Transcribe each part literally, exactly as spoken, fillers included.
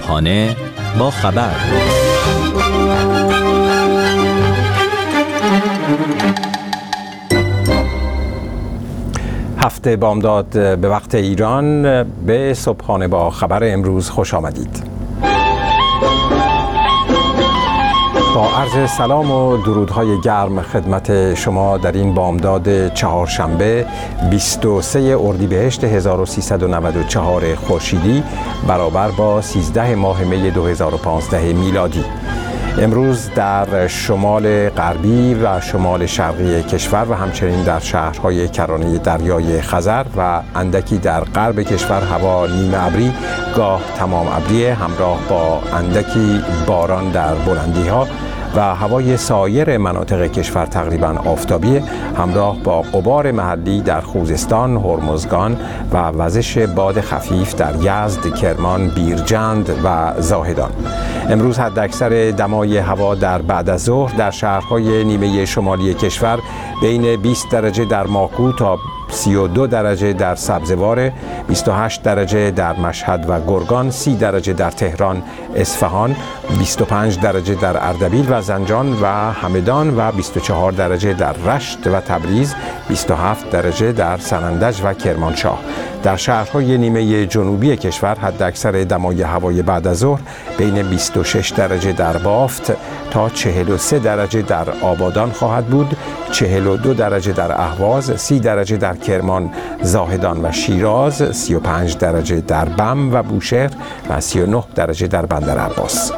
صبحانه با خبر. هفته بامداد به وقت ایران، به صبحانه با خبر امروز خوش آمدید. با عرض سلام و درودهای گرم خدمت شما در این بامداد چهارشنبه بیست و سوم اردیبهشت هزار و سیصد و نود و چهار خورشیدی برابر با سیزده ماه می دو هزار و پانزده میلادی. امروز در شمال غربی و شمال شرقی کشور و همچنین در شهرهای کرانه دریای خزر و اندکی در غرب کشور هوا نیمه ابری گاه تمام ابری همراه با اندکی باران در بلندی ها و هوای سایر مناطق کشور تقریبا آفتابی همراه با غبار محلی در خوزستان، هرمزگان و وزش باد خفیف در یزد، کرمان، بیرجند و زاهدان. امروز حداکثر دمای هوا در بعد از ظهر در شهرهای نیمه شمالی کشور بین بیست درجه در ماکو تا سی و دو درجه در سبزوار، بیست و هشت درجه در مشهد و گرگان، سی درجه در تهران، اصفهان، بیست و پنج درجه در اردبیل و زنجان و همدان و بیست و چهار درجه در رشت و تبریز، بیست و هفت درجه در سنندج و کرمانشاه. در شهرهای نیمه جنوبی کشور حداکثر دمای هوای بعد از ظهر بین بیست و شش درجه در بافت تا چهل و سه درجه در آبادان خواهد بود، چهل و دو درجه در اهواز، سی درجه در کرمان، زاهدان و شیراز، سی و پنج درجه در بم و بوشهر و سی و نه درجه در بندر عباس.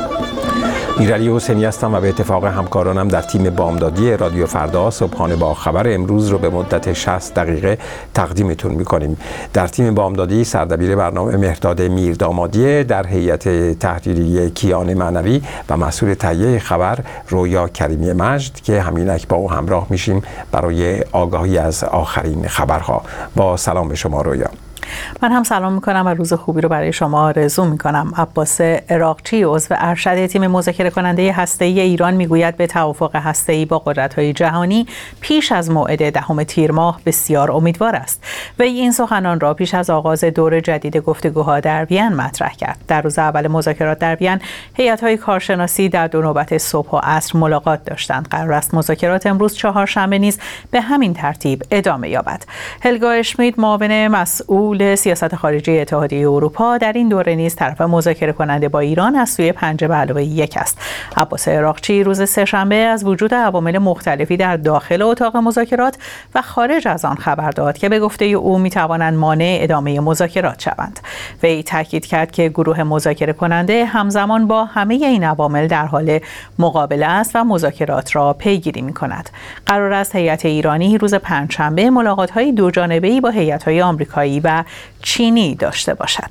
میرعلی حسینی هستم و به اتفاق همکارانم در تیم بامدادی رادیو فردا صبحانه با خبر امروز رو به مدت شصت دقیقه تقدیمتون میکنیم. در تیم بامدادی سردبیر برنامه مهرداد میردامادی، در هیئت تحریریه کیان معنوی و مسئول تهیه خبر رویا کریمی مجد که همینک با او همراه میشیم برای آگاهی از آخرین خبرها. با سلام به شما رویا. من هم سلام میکنم و روز خوبی رو برای شما آرزو میکنم. عباس عراقچی عضو ارشد تیم مذاکره کننده هسته‌ای ایران میگوید به توافق هسته‌ای با قدرت‌های جهانی پیش از موعد دهم تیر ماه بسیار امیدوار است. وی این سخنان را پیش از آغاز دور جدید گفتگوها در وین مطرح کرد. در روز اول مذاکرات در وین هیئت‌های کارشناسی در دو نوبت صبح و عصر ملاقات داشتند. قرار است مذاکرات امروز چهارشنبه نیز به همین ترتیب ادامه یابد. هلگا اشمیت معاون مسئول سیاست خارجی اتحادیه اروپا در این دوره نیز طرف مذاکره کننده با ایران از سوی پنجه به علاوه یک است. عباس عراقچی روز سه‌شنبه از وجود عوامل مختلفی در داخل اتاق مذاکرات و خارج از آن خبر داد که به گفته او میتوانند مانع ادامه مذاکرات شوند. وی تاکید کرد که گروه مذاکره کننده همزمان با همه این عوامل در حال مقابله است و مذاکرات را پیگیری می‌کند. قرار است هیئت ایرانی روز پنجشنبه ملاقات‌های دوجانبه‌ای با هیئت‌های آمریکایی و چینی داشته باشد.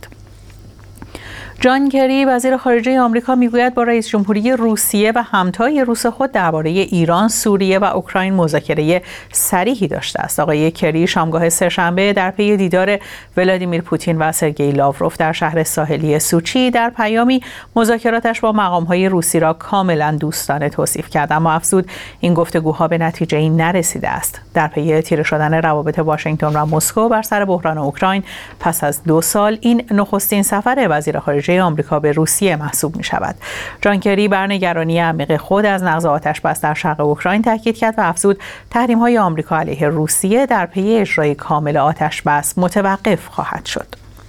جان کری وزیر خارجه آمریکا میگوید با رئیس جمهوری روسیه و همتای روس خود درباره ایران، سوریه و اوکراین مذاکره صریحی داشته است. آقای کری شامگاه سه‌شنبه در پی دیدار ولادیمیر پوتین و سرگئی لاوروف در شهر ساحلی سوچی در پیامی مذاکراتش با مقام‌های روسی را کاملا دوستانه توصیف کرد، اما افزود این گفتگوها به نتیجه‌ای نرسیده است. در پی تیره شدن روابط واشنگتن و مسکو بر سر بحران اوکراین پس از دو سال این نخستین سفر وزیر خارجه آمریکا به روسیه محسوب می شود. جان کری بر نگرانی عمیق خود از نقض آتش‌بس در شرق اوکراین تاکید کرد و افزود تحریم‌های آمریکا علیه روسیه در پی اجرای کامل آتش‌بس متوقف خواهد شد.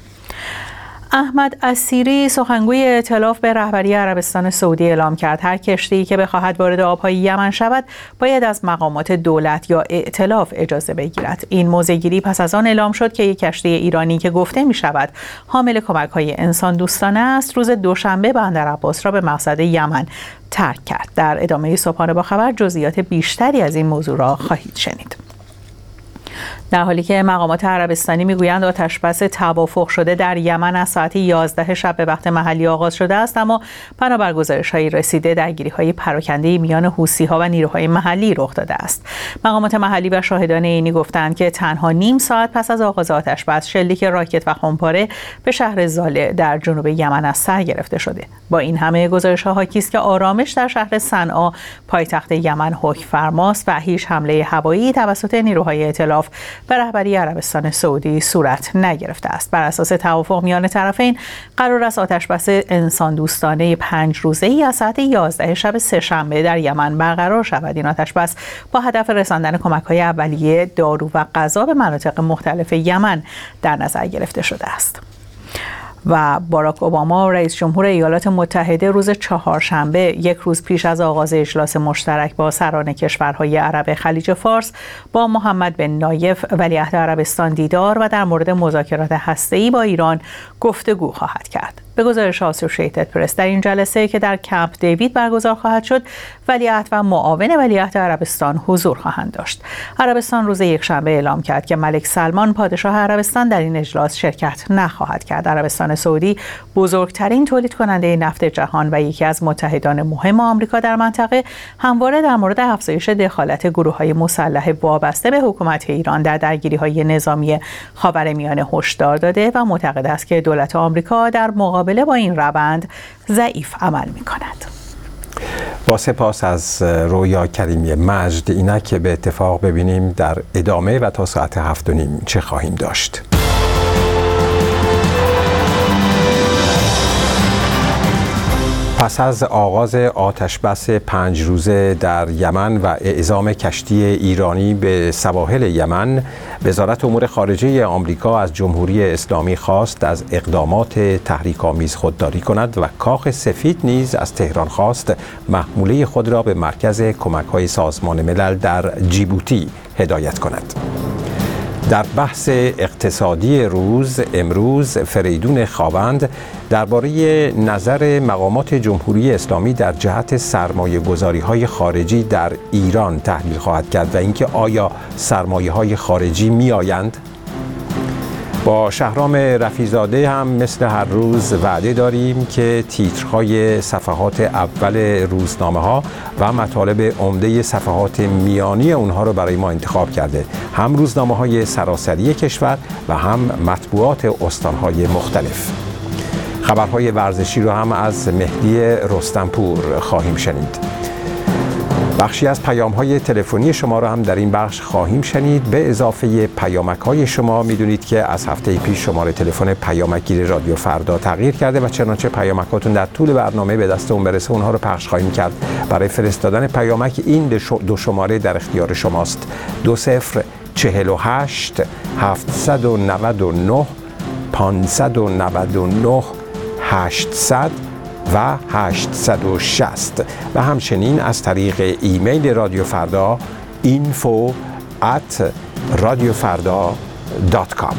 احمد اسیری سخنگوی ائتلاف به رهبری عربستان سعودی اعلام کرد هر کشتی‌ای که بخواهد وارد آب‌های یمن شود باید از مقامات دولت یا ائتلاف اجازه بگیرد. این موضع‌گیری پس از آن اعلام شد که یک کشتی ایرانی که گفته می‌شود حامل کمک‌های انسان دوستانه است روز دوشنبه بندر عباس را به مقصد یمن ترک کرد. در ادامه صبحانه با خبر جزئیات بیشتری از این موضوع را خواهید شنید. در حالی که مقامات عربستانی میگویند آتش‌بس توافق شده در یمن از ساعت یازده شب به وقت محلی آغاز شده است، اما بنابر گزارش‌های رسیده درگیری‌های پراکنده میان حوثی‌ها و نیروهای محلی رخ داده است. مقامات محلی و شاهدان عینی گفتند که تنها نیم ساعت پس از آغاز آتش‌بس شلیک راکت و خمپاره به شهر زاله در جنوب یمن از سر گرفته شده. با این همه گزارش‌ها حاکی است که آرامش در شهر صنعا پایتخت یمن حکم فرماست و هیچ حمله هوایی توسط نیروهای ائتلاف به رهبری عربستان سعودی صورت نگرفته است. بر اساس توافق میان طرفین قرار است آتشبس انسان دوستانه پنج روزه‌ای از ساعت یازده شب سه‌شنبه در یمن برقرار شود. این آتشبس با هدف رساندن کمک‌های اولیه، دارو و غذا به مناطق مختلف یمن در نظر گرفته شده است. و باراک اوباما رئیس جمهور ایالات متحده روز چهارشنبه، یک روز پیش از آغاز اجلاس مشترک با سران کشورهای عرب خلیج فارس، با محمد بن نایف ولیعهد عربستان دیدار و در مورد مذاکرات هسته‌ای با ایران گفتگو خواهد کرد. به گزارش آسوشییتد پرس، در این جلسه که در کمپ دیوید برگزار خواهد شد، ولیعهد و معاون ولیعهد عربستان حضور خواهند داشت. عربستان روز یکشنبه اعلام کرد که ملک سلمان پادشاه عربستان در این اجلاس شرکت نخواهد کرد. عربستان سعودی بزرگترین تولید کننده نفت جهان و یکی از متحدان مهم آمریکا در منطقه، همواره در مورد افزایش دخالت گروه‌های مسلح وابسته به حکومت ایران در درگیری‌های نظامی خاورمیانه هشدار داده و معتقد است که دولت آمریکا در مقابله با این روند ضعیف عمل می‌کند. با سپاس از رویا کریمی مجد. اینک که به اتفاق ببینیم در ادامه و تا ساعت هفت و نیم چه خواهیم داشت. پس از آغاز آتشبس پنج روزه در یمن و اعزام کشتی ایرانی به سواحل یمن، وزارت امور خارجه آمریکا از جمهوری اسلامی خواست از اقدامات تحریک‌آمیز خودداری کند و کاخ سفید نیز از تهران خواست محموله خود را به مرکز کمک‌های سازمان ملل در جیبوتی هدایت کند. در بحث اقتصادی روز امروز، فریدون خاوند درباره نظر مقامات جمهوری اسلامی در جهت سرمایه‌گذاری‌های خارجی در ایران تحلیل خواهد کرد و اینکه آیا سرمایه‌های خارجی می‌آیند؟ با شهرام رفیع‌زاده هم مثل هر روز وعده داریم که تیترهای صفحات اول روزنامه‌ها و مطالب عمده صفحات میانی اونها رو برای ما انتخاب کرده، هم روزنامه‌های سراسری کشور و هم مطبوعات استان‌های مختلف. خبرهای ورزشی رو هم از مهدی رستمپور خواهیم شنید. بخشی از پیام‌های تلفنی شما را هم در این بخش خواهیم شنید، به اضافه پیامک‌های شما. میدونید که از هفته پیش شماره تلفن پیامکگیر رادیو فردا تغییر کرده و چنانچه پیامکاتون در طول برنامه به دست اون برسه اونها رو پخش خواهیم کرد. برای فرستادن پیامک این دو شماره در اختیار شماست: دو صفر چهل و هشت هفتصد و نود و نه پانصد و نود و نه هشتصد و هشتصد و شصت و همچنین از طریق ایمیل رادیو فردا اینفو ات رادیو فردا دات کام.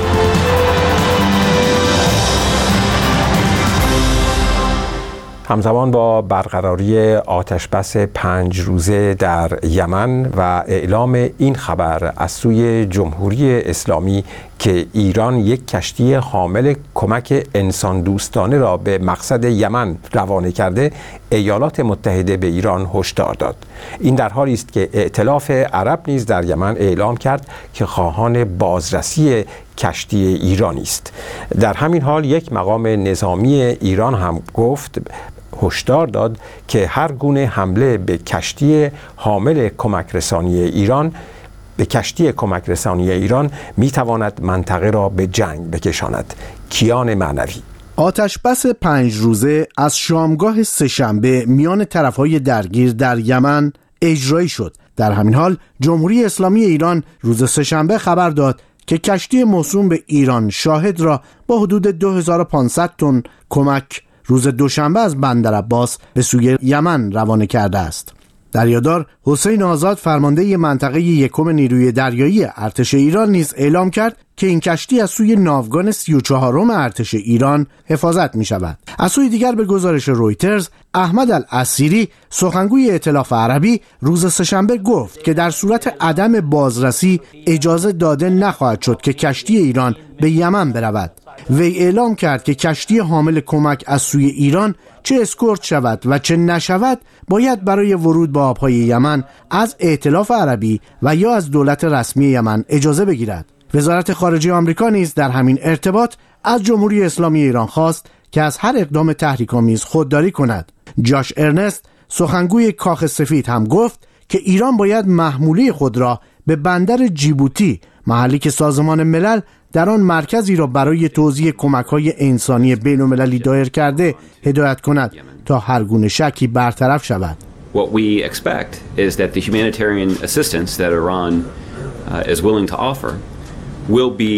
همزمان با برقراری آتشبس پنج روزه در یمن و اعلام این خبر از سوی جمهوری اسلامی که ایران یک کشتی حامل کمک انسان دوستانه را به مقصد یمن روانه کرده، ایالات متحده به ایران هشدار داد. این در حالی است که ائتلاف عرب نیز در یمن اعلام کرد که خواهان بازرسی کشتی ایرانی است. در همین حال یک مقام نظامی ایران هم گفت هشدار داد که هر گونه حمله به کشتی حامل کمک رسانی ایران به کشتی کمک رسانی ایران می تواند منطقه را به جنگ بکشاند. کیان معنوی. آتشبس پنج روزه از شامگاه سه‌شنبه میان طرفهای درگیر در یمن اجرایی شد. در همین حال جمهوری اسلامی ایران روز سه‌شنبه خبر داد که کشتی موسوم به ایران شاهد را با حدود دو هزار و پانصد تن کمک روز دوشنبه از بندر عباس به سوی یمن روانه کرده است. دریادار حسین آزاد، فرمانده منطقه یکم نیروی دریایی ارتش ایران، نیز اعلام کرد که این کشتی از سوی ناوگان سی و چهارم ارتش ایران حفاظت می شود. از سوی دیگر به گزارش رویترز، احمد الاسیری، سخنگوی ائتلاف عربی، روز سه‌شنبه گفت که در صورت عدم بازرسی اجازه داده نخواهد شد که کشتی ایران به یمن برود. وی اعلام کرد که کشتی حامل کمک از سوی ایران چه اسکورت شود و چه نشود باید برای ورود به آبهای یمن از ائتلاف عربی و یا از دولت رسمی یمن اجازه بگیرد. وزارت خارجه آمریکا نیز در همین ارتباط از جمهوری اسلامی ایران خواست که از هر اقدام تحریک‌آمیز خودداری کند. جاش ارنست، سخنگوی کاخ سفید، هم گفت که ایران باید محموله خود را به بندر جیبوتی، محلی که سازمان ملل در آن مرکزی را برای توزیع کمک‌های انسانی بین‌المللی دایر کرده هدایت کند تا هر گونه شکی برطرف شود. What we expect is that the humanitarian assistance that Iran uh, is willing to offer will be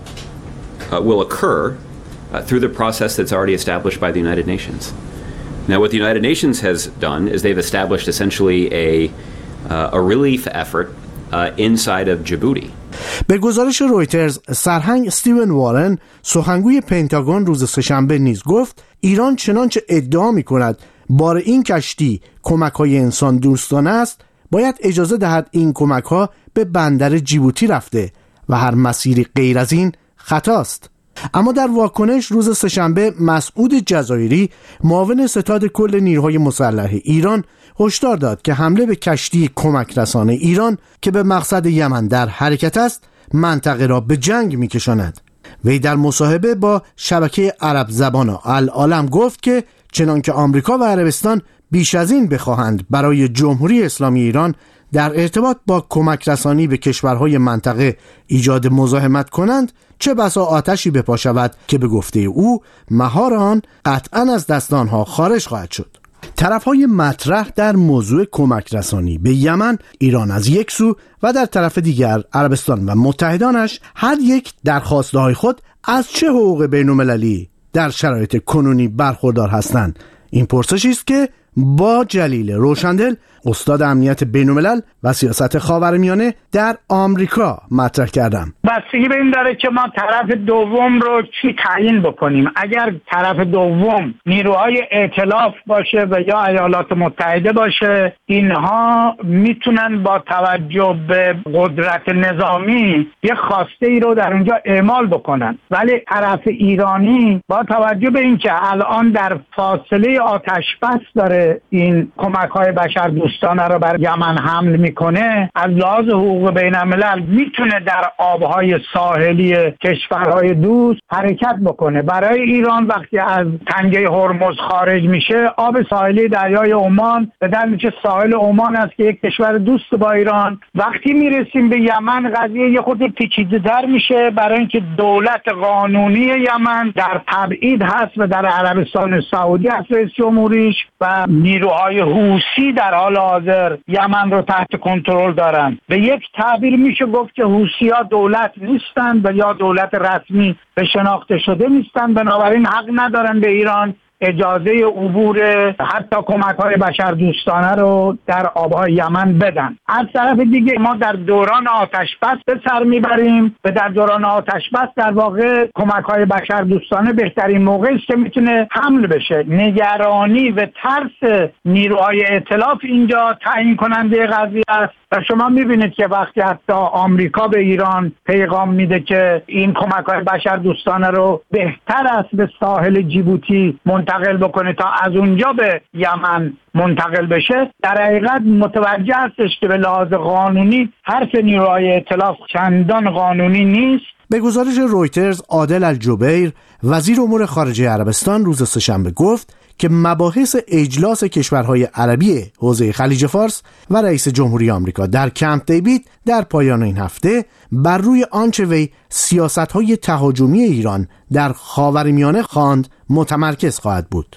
uh, will occur uh, through the process that's already established by the United Nations. Now, what the United Nations has done is they've established essentially a uh, a relief effort uh, inside of Djibouti. به گزارش رویترز، سرهنگ استیون وارن، سخنگوی پنتاگون، روز سه‌شنبه نیز گفت ایران چنانچه ادعا می‌کند بار این کشتی کمک‌های انسان دوستانه است، باید اجازه دهد این کمک‌ها به بندر جیبوتی رفته و هر مسیری غیر از این خطاست. اما در واکنش روز سه‌شنبه، مسعود جزایری، معاون ستاد کل نیروهای مسلح ایران، هشدار داد که حمله به کشتی کمک رسانه ایران که به مقصد یمن در حرکت است، منطقه را به جنگ می‌کشاند. وی در مصاحبه با شبکه عرب زبان العالم گفت که چنانکه آمریکا و عربستان بیش از این بخواهند برای جمهوری اسلامی ایران در ارتباط با کمک رسانی به کشورهای منطقه ایجاد مزاحمت کنند، چه بسا آتشی بپا شود که به گفته او مهار آن قطعاً از دست آنها خارج خواهد شد. طرفهای مطرح در موضوع کمک رسانی به یمن، ایران از یک سو و در طرف دیگر عربستان و متحدانش، هر یک در خواسته‌های خود از چه حقوق بین‌المللی در شرایط کنونی برخوردار هستند؟ این پرسشی است که با جلیل روشندل، استاد امنیت بین‌الملل و سیاست خاورمیانه در آمریکا مطرح کردم. بستگی به این داره که ما طرف دوم رو چی تعیین بکنیم. اگر طرف دوم نیروهای ائتلاف باشه و یا ایالات متحده باشه، اینها میتونن با توجه به قدرت نظامی یه خواسته ای رو در اونجا اعمال بکنن. ولی طرف ایرانی با توجه به این که الان در فاصله آتش بس داره این کمک‌های بشر دوستانه رو بر یمن حمل میکنه، از لحاظ حقوق بین الملل میتونه در آبهای ساحلی کشورهای دوست حرکت بکنه. برای ایران وقتی از تنگه هرمز خارج میشه، آب ساحلی دریای عمان به در میشه ساحل عمان است که یک کشور دوست با ایران. وقتی میرسیم به یمن، قضیه یه خود پیچیده‌تر میشه، برای اینکه دولت قانونی یمن در تبعید هست و در عربستان سعودی هست رئیس جمهوریش، و نیروهای حوثی در حال حاضر یمن رو تحت کنترل دارن. به یک تعبیر میشه گفت که حوثی‌ها دولت نیستن و یا دولت رسمی به شناخته شده نیستن، بنابراین حق ندارن به ایران اجازه عبور حتی کمک‌های بشردوستانه رو در آب‌های یمن بدن. از طرف دیگه ما در دوران آتش بس به سر میبریم و در دوران آتش بس در واقع کمک‌های بشردوستانه بهترین موقعی است که میتونه حمل بشه. نگرانی و ترس نیروهای ائتلاف اینجا تعیین کننده قضیه است و شما میبینید که وقتی حتی آمریکا به ایران پیغام میده که این کمک‌های بشردوستانه رو بهتر است به ساحل جیبوتی منتقل بکنه تا از اونجا به یمن منتقل بشه، در حقیقت متوجه هستش که به لحاظ قانونی حرف نیروهای ائتلاف چندان قانونی نیست. به گزارش رویترز، عادل الجبیر، وزیر امور خارجه عربستان، روز سه‌شنبه گفت که مباحث اجلاس کشورهای عربی حوزه خلیج فارس و رئیس جمهوری آمریکا در کمپ دیوید در پایان این هفته بر روی آنچه وی سیاست‌های تهاجمی ایران در خاورمیانه خواند متمرکز خواهد بود.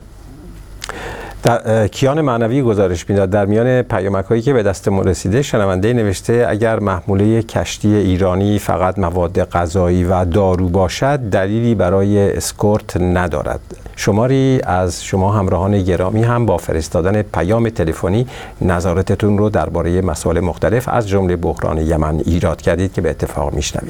در کیان معنوی گزارش میداد در میان پیامک‌هایی که به دست ما رسیده، شنونده نوشته اگر محموله کشتی ایرانی فقط مواد غذایی و دارو باشد دلیلی برای اسکورت ندارد. شماری از شما همراهان گرامی هم با فرستادن پیام تلفنی نظراتتون رو درباره مسائل مختلف از جمله بحران یمن ایراد کردید که به اتفاق میشنویم.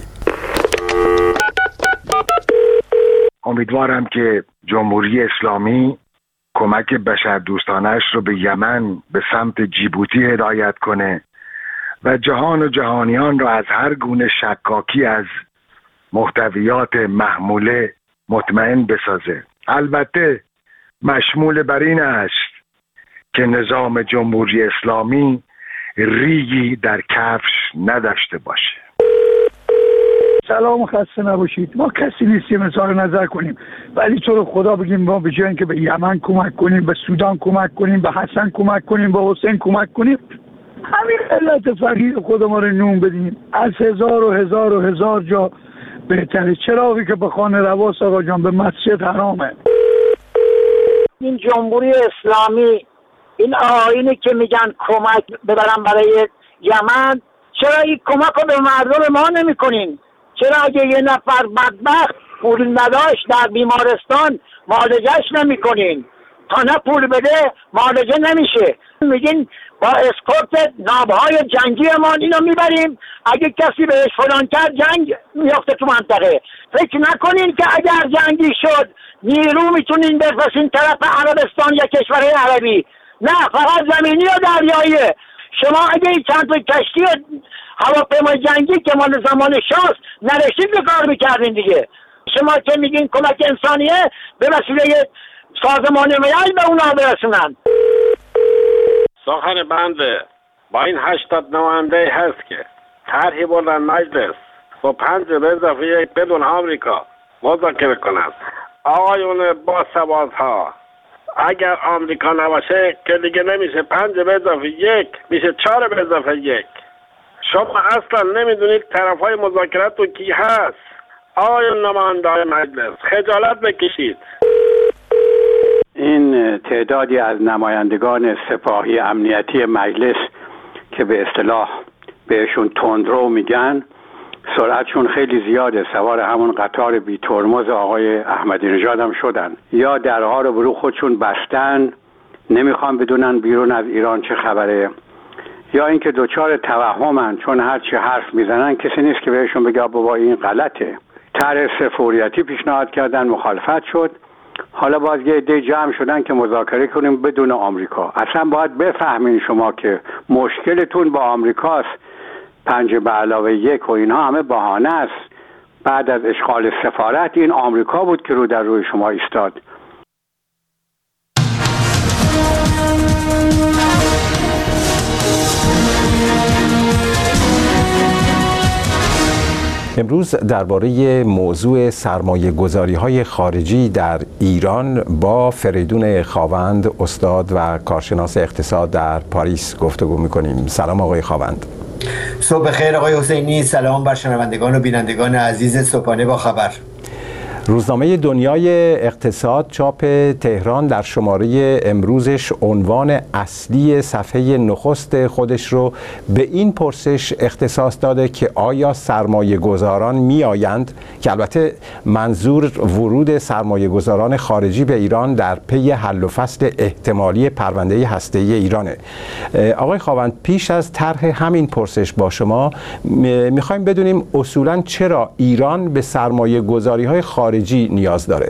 امیدوارم که جمهوری اسلامی کمک بشردوستانش رو به یمن به سمت جیبوتی هدایت کنه و جهان و جهانیان رو از هر گونه شکاکی از محتویات محموله مطمئن بسازه. البته مشمول بر این است که نظام جمهوری اسلامی ریگی در کفش نداشته باشه. سلام و خسته نباشید. ما کسی نیستیم اظهار نظر کنیم، ولی تو رو خدا بگیم ما به جای اینکه به یمن کمک کنیم، به سودان کمک کنیم، به حسن کمک کنیم، به حسین کمک کنیم، همین علت فقیر خود ما رو نون بدیم. از هزار و هزار و هزار جا بهتره. چراغی که به خانه رواست آقا جان به مسجد حرامه. این جمهوری اسلامی این آیینی که میگن کمک ببرن برای یمن، چرا این کمک رو به مردم ما نمی کنین؟ چرا اگه یه نفر بدبخت پول نداشت در بیمارستان معالجهش نمی کنین؟ تا نه پول بده معالجه نمیشه. میگین با اسکورت نابهای جنگی ما اینو میبریم، اگه کسی بهش فلان کرد جنگ میافته تو منطقه. فکر نکنین که اگر جنگی شد نیرو میتونین بفرستین طرف عربستان یا کشورهای عربی. نه، فقط زمینی و دریاییه. شما اگه چند تا کشتی و هواپیمای جنگی که مال زمان شاست نرسید به کار میکردین دیگه. شما که میگین کمک انسانیه به وسیله سازمان ملل به اونا برسونن. سخن بنده با این هشتاد نماینده هست که طرحی بردن مجلس با پنج به اضافه یک بدون آمریکا مذاکره کنند. آقایون با سوادها، اگر آمریکا نباشه که دیگه نمیشه پنج به اضافه یک، میشه چهار به اضافه یک. شما اصلا نمیدونید طرف های مذاکرتون کی هست. آقایون نماینده های مجلس خجالت بکشید. این تعدادی از نمایندگان سپاهی امنیتی مجلس که به اصطلاح بهشون تندرو میگن، سرعتشون خیلی زیاده، سوار همون قطار بی ترمز آقای احمدی نژاد هم شدن. یا درها رو برو خودشون بستن، نمیخوان بدونن بیرون از ایران چه خبره، یا اینکه دوچار توهمن چون هر چی حرف میزنن کسی نیست که بهشون بگه بابا این غلطه. طرح سفوریتی پیشنهاد کردن، مخالفت شد. حالا باز یه عده جمع شدن که مذاکره کنیم بدون آمریکا. اصلا باید بفهمین شما که مشکلتون با آمریکاست. پنج به علاوه یک و اینها همه بهانه است. بعد از اشغال سفارت این آمریکا بود که رو در روی شما ایستاد. امروز درباره موضوع سرمایه گذاری های خارجی در ایران با فریدون خاوند، استاد و کارشناس اقتصاد در پاریس گفتگو میکنیم. سلام آقای خاوند. صبح خیر آقای حسینی، سلام بر شنوندگان و بینندگان عزیز صبحانه با خبر. روزنامه دنیای اقتصاد چاپ تهران در شماره امروزش عنوان اصلی صفحه نخست خودش رو به این پرسش اختصاص داده که آیا سرمایه گذاران می آیند، که البته منظور ورود سرمایه گذاران خارجی به ایران در پی حل و فصل احتمالی پرونده هسته‌ای ایرانه. آقای خاوند، پیش از طرح همین پرسش با شما میخوایم بدونیم اصولاً چرا ایران به سرمایه گذاری های خارجی نیاز داره؟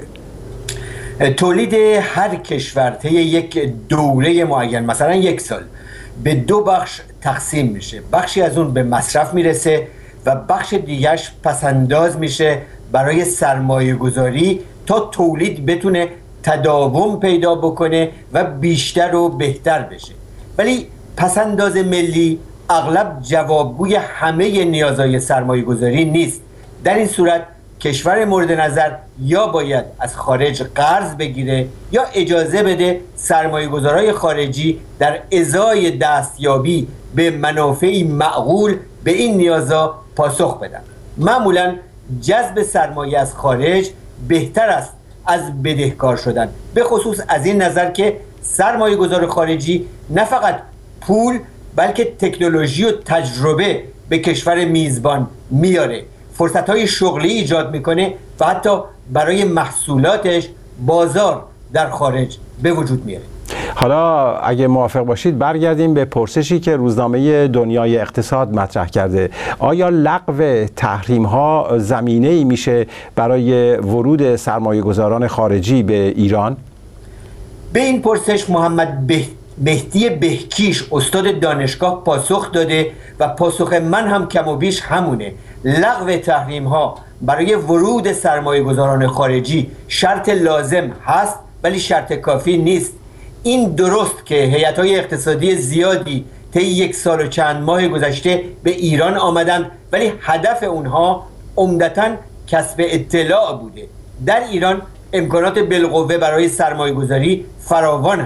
تولید هر کشور طی یک دوره معین، مثلا یک سال، به دو بخش تقسیم میشه. بخشی از اون به مصرف میرسه و بخش دیگرش پسنداز میشه برای سرمایه گذاری تا تولید بتونه تداوم پیدا بکنه و بیشتر و بهتر بشه. ولی پسنداز ملی اغلب جوابگوی همه نیازهای سرمایه گذاری نیست. در این صورت کشور مورد نظر یا باید از خارج قرض بگیره یا اجازه بده سرمایه گذارای خارجی در ازای دستیابی به منافعی معقول به این نیازها پاسخ بدن. معمولا جذب سرمایه از خارج بهتر است از بدهکار شدن، به خصوص از این نظر که سرمایه گذار خارجی نه فقط پول بلکه تکنولوژی و تجربه به کشور میزبان میاره، فرصت‌های شغلی ایجاد میکنه و حتی برای محصولاتش بازار در خارج به وجود میاره. حالا اگه موافق باشید برگردیم به پرسشی که روزنامه دنیای اقتصاد مطرح کرده. آیا لغو تحریم ها زمینه‌ای میشه برای ورود سرمایه گذاران خارجی به ایران؟ به این پرسش محمد به مهدی بهکیش استاد دانشگاه پاسخ داده و پاسخ من هم کم و بیش همونه. لغو تحریم ها برای ورود سرمایه گذاران خارجی شرط لازم هست ولی شرط کافی نیست. این درست که هیئت‌های اقتصادی زیادی طی یک سال و چند ماه گذشته به ایران آمدند ولی هدف اونها عمدتاً کسب اطلاع بوده. در ایران امکانات بالقوه برای سرمایه گذاری فراوان هست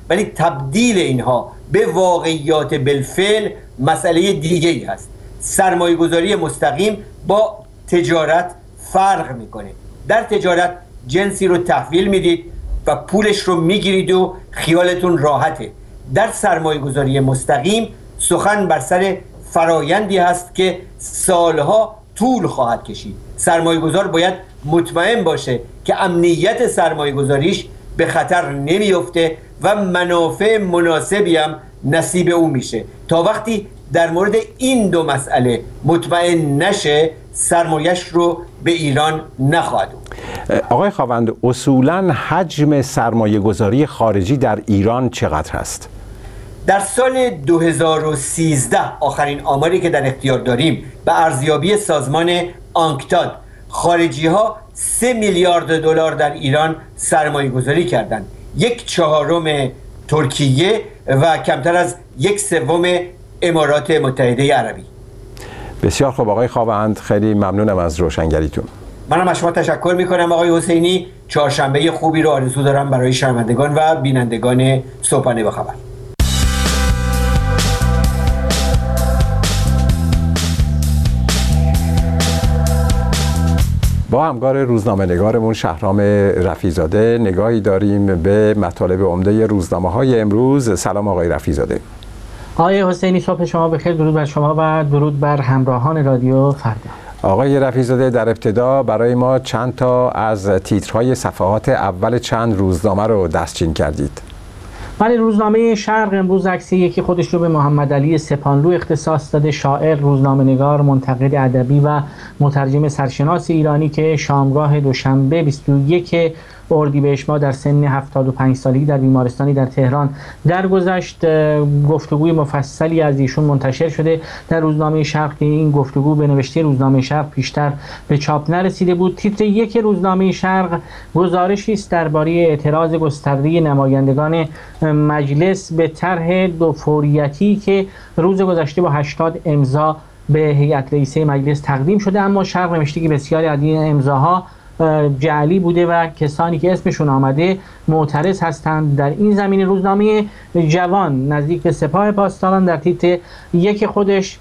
ولی تبدیل اینها به واقعیات بالفعل مسئله دیگه‌ای هست. سرمایه گذاری مستقیم با تجارت فرق میکنه. در تجارت جنسی رو تحویل میدید و پولش رو میگیرید و خیالتون راحته. در سرمایه گذاری مستقیم سخن بر سر فرایندی هست که سالها طول خواهد کشید. سرمایه گذار باید مطمئن باشه که امنیت سرمایه گذاریش به خطر نمیفته و منافع مناسبی هم نصیب او میشه. تا وقتی در مورد این دو مسئله مطمئن نشه سرمایه‌اش رو به ایران نخواهد بود. آقای خاوند، اصولاً حجم سرمایه گذاری خارجی در ایران چقدر هست؟ در سال دو هزار و سیزده آخرین آماری که در اختیار داریم به ارزیابی سازمان آنکتاد، خارجی ها سه میلیارد دلار در ایران سرمایه گذاری کردند. یک چهارم ترکیه و کمتر از یک سوم امارات متحده عربی. بسیار خوب آقای خاوند، خیلی ممنونم از روشنگریتون. منم از شما تشکر میکنم آقای حسینی. چهارشنبه خوبی رو آرزو دارم برای شنوندگان و بینندگان صبحانه با خبر. با همکار روزنامه‌نگارمون شهرام رفیع‌زاده نگاهی داریم به مطالب عمده روزنامه‌های امروز. سلام آقای رفیع‌زاده. آقای حسینی صبح شما بخیر. درود بر شما و درود بر همراهان رادیو فردا. آقای رفیع‌زاده، در ابتدا برای ما چند تا از تیترهای صفحات اول چند روزنامه رو دستچین کردید. ولی روزنامه شرق امروز عکس یکی خودش رو به محمد علی سپانلو اختصاص داده، شاعر، روزنامه‌نگار، منتقد ادبی و مترجم سرشناس ایرانی که شامگاه دوشنبه بیست و یک اردیبهشت ماه در سن هفتاد و پنج سالگی در بیمارستانی در تهران درگذشت. گفتگوی مفصلی از ایشون منتشر شده در روزنامه شرق که این گفتگو به نوشته روزنامه شرق پیشتر به چاپ نرسیده بود. تیتر یک روزنامه شرق گزارشی است درباره اعتراض گسترده نمایندگان مجلس به طرح دو فوریتی که روز گذشته با هشتاد امضا به هیئت رئیسه مجلس تقدیم شده، اما شرق نوشته که بسیاری از این امضاها جعلی بوده و کسانی که اسمشون آمده معترض هستند. در این زمینه روزنامه جوان نزدیک به سپاه پاسداران در تیتر یک خودش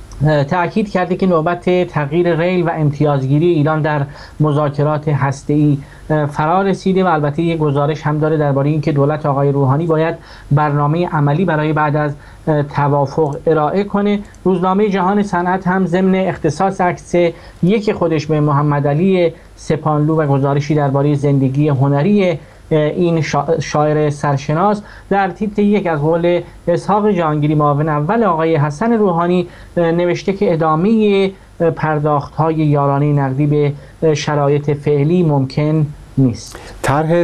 تأکید کرده که نوبت تغییر ریل و امتیازگیری ایران در مذاکرات هسته‌ای فرا رسیده و البته یک گزارش هم داره درباره اینکه دولت آقای روحانی باید برنامه عملی برای بعد از توافق ارائه کنه. روزنامه جهان صنعت هم ضمن اختصاص عکس یک خودش به محمد علی سپانلو و گزارشی درباره زندگی هنری این شاعر سرشناس در تیتر یک از قول اسحاق جهانگیری معاون اول آقای حسن روحانی نوشته که ادامه پرداخت‌های یارانه نقدی به شرایط فعلی ممکن نیست. طرح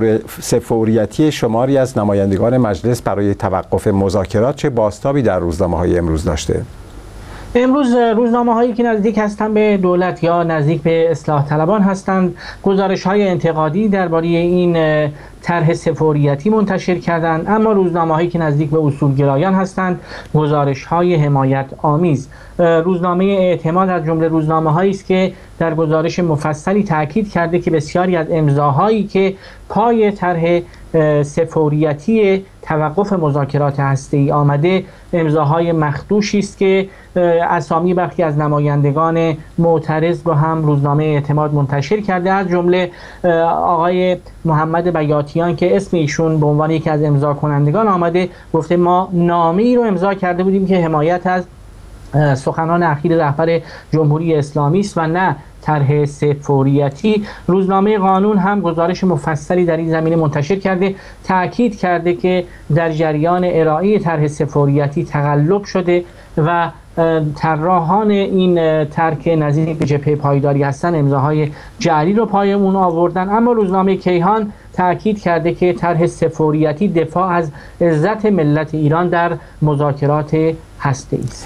سفوریتی شماری از نمایندگان مجلس برای توقف مذاکرات چه بازتابی در روزنامه‌های امروز داشته؟ امروز روزنامه هایی که نزدیک هستند به دولت یا نزدیک به اصلاح طلبان هستند گزارش های انتقادی درباره این طرح سفوریتی منتشر کردند، اما روزنامه هایی که نزدیک به اصولگرایان هستند گزارش های حمایت آمیز. روزنامه اعتماد از جمله روزنامه هایی است که در گزارش مفصلی تاکید کرده که بسیاری از امضاهایی که پای طرح سفوریتی توقف مذاکرات هسته‌ای آمده امضاهای مخدوشی است که اسامی برخی از نمایندگان معترض رو هم روزنامه اعتماد منتشر کرده، از جمله آقای محمد بیاتیان که اسم ایشون به عنوان یکی از امضا کنندگان آمده، گفته ما نامه‌ای رو امضا کرده بودیم که حمایت از سخنان اخیر رهبر جمهوری اسلامی است و نه طرح سفوریتی. روزنامه قانون هم گزارش مفصلی در این زمینه منتشر کرده، تأکید کرده که در جریان ارائه طرح سفوریتی تقلب شده و طراحان این ترک نظیر به جبهه پایداری هستن امضاهای جعلی رو پای اون آوردن، اما روزنامه کیهان تأکید کرده که طرح سفوریتی دفاع از عزت ملت ایران در مذاکرات هسته‌ای است.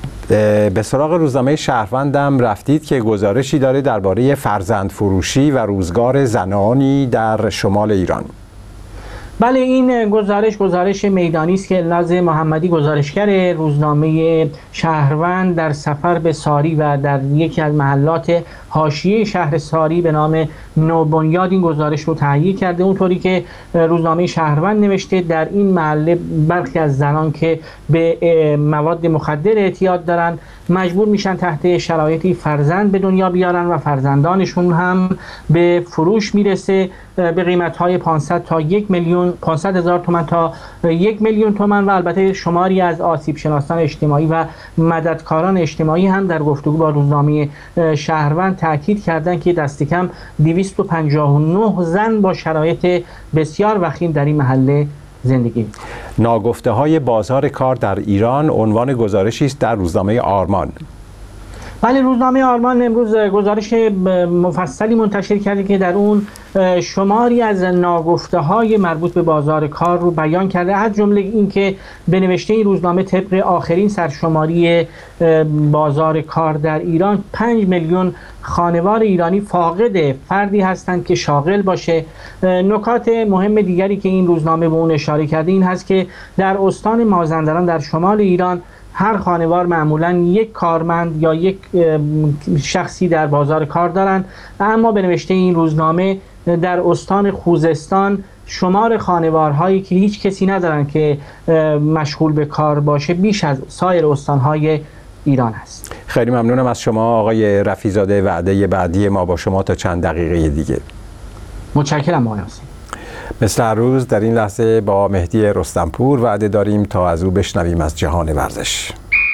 به سراغ روزنامه شهروندم رفتید که گزارشی داره درباره فرزند فروشی و روزگار زنانی در شمال ایران. بله، این گزارش گزارش میدانی است که الناز محمدی گزارشگر روزنامه شهروند در سفر به ساری و در یکی از محلات حاشیه شهر ساری به نام نوبنیاد این گزارش رو تهیه کرده. اونطوری که روزنامه شهروند نوشته در این محله برخی از زنان که به مواد مخدر اعتیاد دارن مجبور میشن تحت شرایطی فرزند به دنیا بیارن و فرزندانشون هم به فروش میرسه به قیمت‌های پانصد تا یک میلیون پانصد هزار تومان تا یک میلیون تومان. و البته شماری از آسیب شناسان اجتماعی و مددکاران اجتماعی هم در گفتگو با روزنامه شهروند تاکید کردند که دست کم دویست و پنجاه و نه زن با شرایط بسیار وخیم در این محله زندگی می‌کنند. ناگفته های بازار کار در ایران عنوان گزارشی است در روزنامه آرمان. بله، روزنامه آرمان امروز گزارش مفصلی منتشر کرده که در اون شماری از ناگفته های مربوط به بازار کار رو بیان کرده، از جمله این که به نوشته این روزنامه طبق آخرین سرشماری بازار کار در ایران پنج میلیون خانوار ایرانی فاقد فردی هستند که شاغل باشه. نکات مهم دیگری که این روزنامه به اون اشاره کرده این هست که در استان مازندران در شمال ایران هر خانوار معمولاً یک کارمند یا یک شخصی در بازار کار دارند، اما به نوشته این روزنامه در استان خوزستان شمار خانوارهایی که هیچ کسی ندارن که مشغول به کار باشه بیش از سایر استانهای ایران است. خیلی ممنونم از شما آقای رفیع‌زاده. وعده بعدی ما با شما تا چند دقیقه دیگه. متشکرم آقای حسین. مثل هر روز در این لحظه با مهدی رستمپور وعده داریم تا از او بشنویم از جهان ورزش.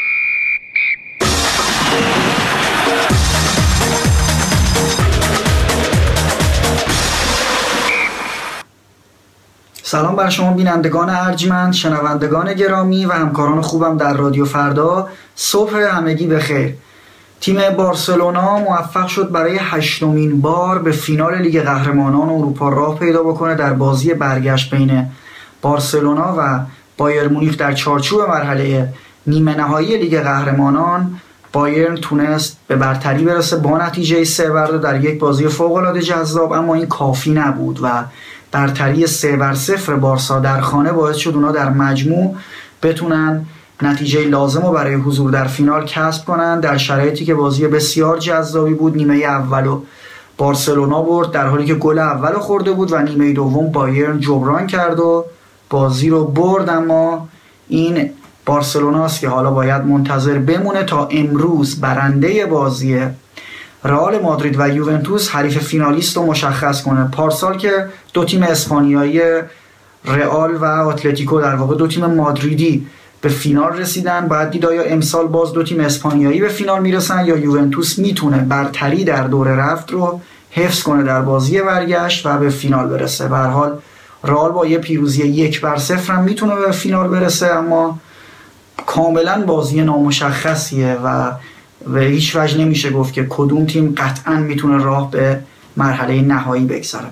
سلام بر شما بینندگان ارجمند، شنوندگان گرامی و همکاران خوبم در رادیو فردا. صبح همگی بخیر. تیم بارسلونا موفق شد برای هشتمین بار به فینال لیگ قهرمانان اروپا راه پیدا بکنه. در بازی برگشت بین بارسلونا و بایر مونیخ در چارچوب مرحله نیمه نهایی لیگ قهرمانان بایرن تونست به برتری برسه با نتیجه سه بر دو در یک بازی فوق‌العاده جذاب، اما این کافی نبود و برتری سه بر صفر بارسا در خانه باعث شد اونا در مجموع بتونن نتیجه لازم رو برای حضور در فینال کسب کنن در شرایطی که بازی بسیار جذابی بود. نیمه اولو بارسلونا برد در حالی که گل اولو خورده بود و نیمه دوم بایرن جبران کرد و بازی رو برد. اما این بارسلونا است که حالا باید منتظر بمونه تا امروز برنده بازی رئال مادرید و یوونتوس حریف فینالیست رو مشخص کنه. پارسال که دو تیم اسپانیایی رئال و اتلتیکو، در واقع دو تیم مادریدی، به فینال رسیدن، بعد دید آیا امسال باز دو تیم اسپانیایی به فینال میرسن یا یوونتوس میتونه برتری در دوره رفت رو حفظ کنه در بازی برگشت و به فینال برسه. به هر حال رئال با یه پیروزی یک بر صفر هم میتونه به فینال برسه، اما کاملا بازی نامشخصیه و به هیچ وجه نمیشه گفت که کدوم تیم قطعا میتونه راه به مرحله نهایی بگذاره.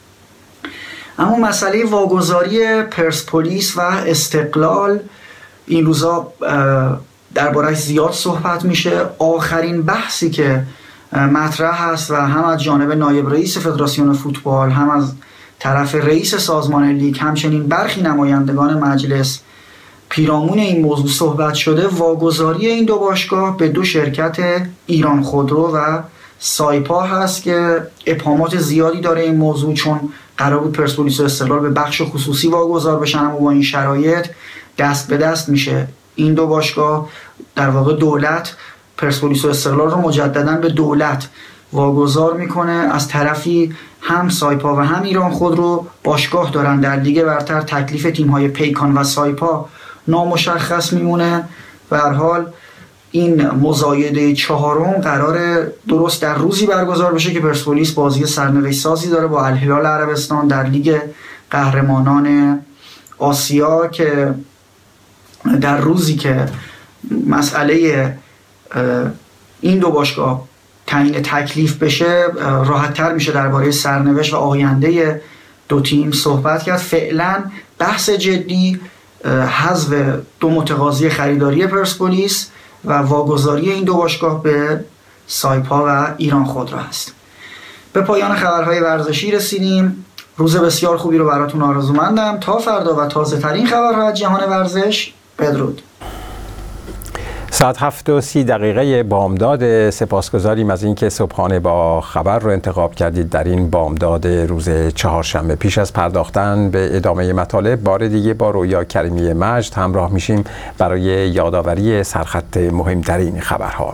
اما مسئله واگذاری پرسپولیس و استقلال این روزا درباره‌اش زیاد صحبت میشه. آخرین بحثی که مطرح هست و هم از جانب نایب رئیس فدراسیون فوتبال، هم از طرف رئیس سازمان لیگ، همچنین برخی نمایندگان مجلس پیرامون این موضوع صحبت شده، واگذاری این دو باشگاه به دو شرکت ایران خودرو و سایپا هست که ابهامات زیادی داره این موضوع، چون قرار بود پرسپولیس و استقلال به بخش خصوصی واگذار بشن، اما با این شرایط دست به دست میشه این دو باشگاه. در واقع دولت پرسپولیس و استقلال رو مجددا به دولت واگذار میکنه. از طرفی هم سایپا و هم ایران خودرو باشگاه دارن در لیگ برتر. تکلیف تیم‌های پیکان و سایپا نامشخص میمونه. به هر حال این مزایده چهارم قرار درست در روزی برگزار بشه که پرسپولیس بازی سرنوشت سازی داره با الهلال عربستان در لیگ قهرمانان آسیا، که در روزی که مسئله این دو باشگاه تعیین تکلیف بشه راحت‌تر میشه درباره سرنوشت و آینده دو تیم صحبت کرد. فعلا بحث جدی حذف دو متقاضی خریداری پرسپولیس و واگذاری این دو باشگاه به سایپا و ایران خودرو است. به پایان خبرهای ورزشی رسیدیم. روز بسیار خوبی رو براتون آرزومندم. تا فردا و تازه ترین خبرها از جهان ورزش، بدرود. ساعت هفت و سی دقیقه بامداد. سپاسگزاریم از اینکه صبحانه با خبر رو انتخاب کردید در این بامداد روز چهارشنبه. پیش از پرداختن به ادامه مطالب، بار دیگه با رویا کریمی مجد همراه میشیم برای یادآوری سرخط مهمترین خبرها.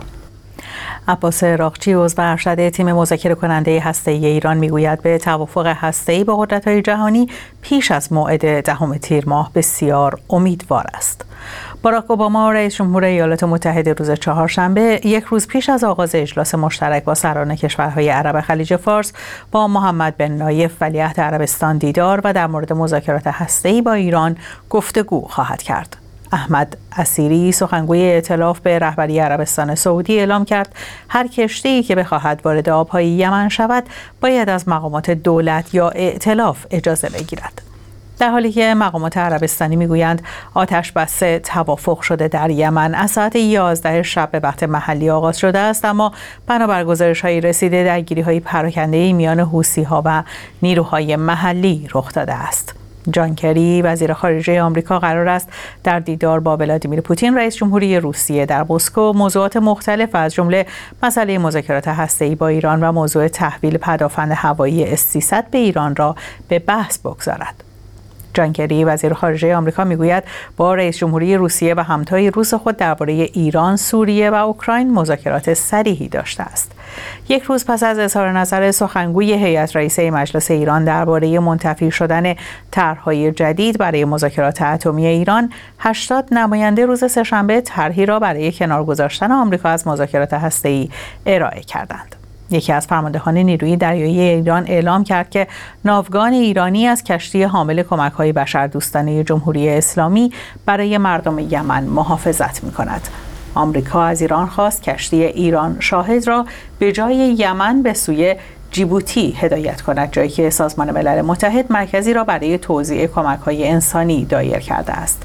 عباس عراقچی عضو ارشد تیم مذاکره کننده هسته‌ای ایران میگوید به توافق هسته‌ای با قدرت‌های جهانی پیش از موعد دهم تیر ماه بسیار امیدوار است. باراک اوباما رئیس جمهور ایالات متحده روز چهارشنبه، یک روز پیش از آغاز اجلاس مشترک با سران کشورهای عرب خلیج فارس، با محمد بن نایف ولیعهد عربستان دیدار و در مورد مذاکرات هسته‌ای با ایران گفتگو خواهد کرد. احمد اسیری سخنگوی ائتلاف به رهبری عربستان سعودی اعلام کرد هر کشتی‌ای که بخواهد وارد آبهای یمن شود باید از مقامات دولت یا ائتلاف اجازه بگیرد. در حالی که مقامات عربستانی میگویند آتش بس توافق شده در یمن از ساعت یازده شب به وقت محلی آغاز شده است، اما بنابر گزارش‌های رسیده درگیری‌های پراکنده‌ای میان حوثی‌ها و نیروهای محلی رخ داده است. جان کری وزیر خارجه آمریکا قرار است در دیدار با ولادیمیر پوتین رئیس جمهوری روسیه در مسکو موضوعات مختلف از جمله مسئله مذاکرات هسته‌ای با ایران و موضوع تحویل پدافند هوایی اس سیصد به ایران را به بحث بگذارد. جان کری وزیر خارجه آمریکا میگوید با رئیس جمهوری روسیه و همتای روس خود درباره ایران، سوریه و اوکراین مذاکرات صریحی داشته است. یک روز پس از اظهار نظر سخنگوی هیئت رئیسه مجلس ایران درباره منتفی شدن طرح‌های جدید برای مذاکرات اتمی ایران، هشتاد نماینده روز سه‌شنبه طرحی را برای کنار گذاشتن آمریکا از مذاکرات هسته‌ای ارائه کردند. یکی از فرماندهان نیروی دریایی ایران اعلام کرد که ناوگان ایرانی از کشتی حامل کمک‌های بشردوستانه جمهوری اسلامی برای مردم یمن محافظت می‌کند. آمریکا از ایران خواست کشتی ایران شاهد را به جای یمن به سوی جیبوتی هدایت کند، جایی که سازمان ملل متحد مرکزی را برای توزیع کمک‌های انسانی دایر کرده است.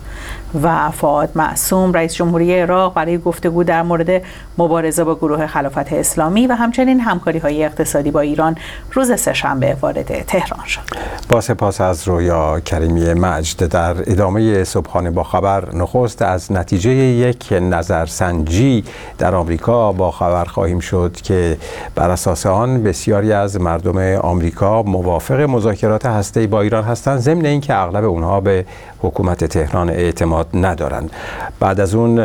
و فؤاد معصوم رئیس جمهوری عراق برای گفتگو در مورد مبارزه با گروه خلافت اسلامی و همچنین همکاری‌های اقتصادی با ایران روز سه‌شنبه وارد تهران شد. با سپاس از رویا کریمی مجد. در ادامه صبحانه با خبر، نخست از نتیجه یک نظرسنجی در آمریکا با خبر خواهیم شد که بر اساس آن بسیاری از مردم آمریکا موافق مذاکرات هسته‌ای با ایران هستند، ضمن اینکه اغلب اونها به حکومت تهران اعتماد ندارند. بعد از اون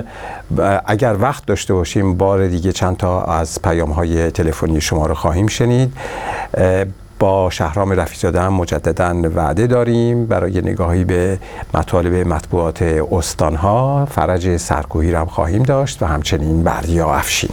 اگر وقت داشته باشیم بار دیگه چند تا از پیام‌های تلفنی شما رو خواهیم شنید. با شهرام رفیع‌زاده هم مجدداً وعده داریم برای نگاهی به مطالب مطبوعات استان‌ها. فرج سرکوهی هم خواهیم داشت و همچنین بردیا افشین.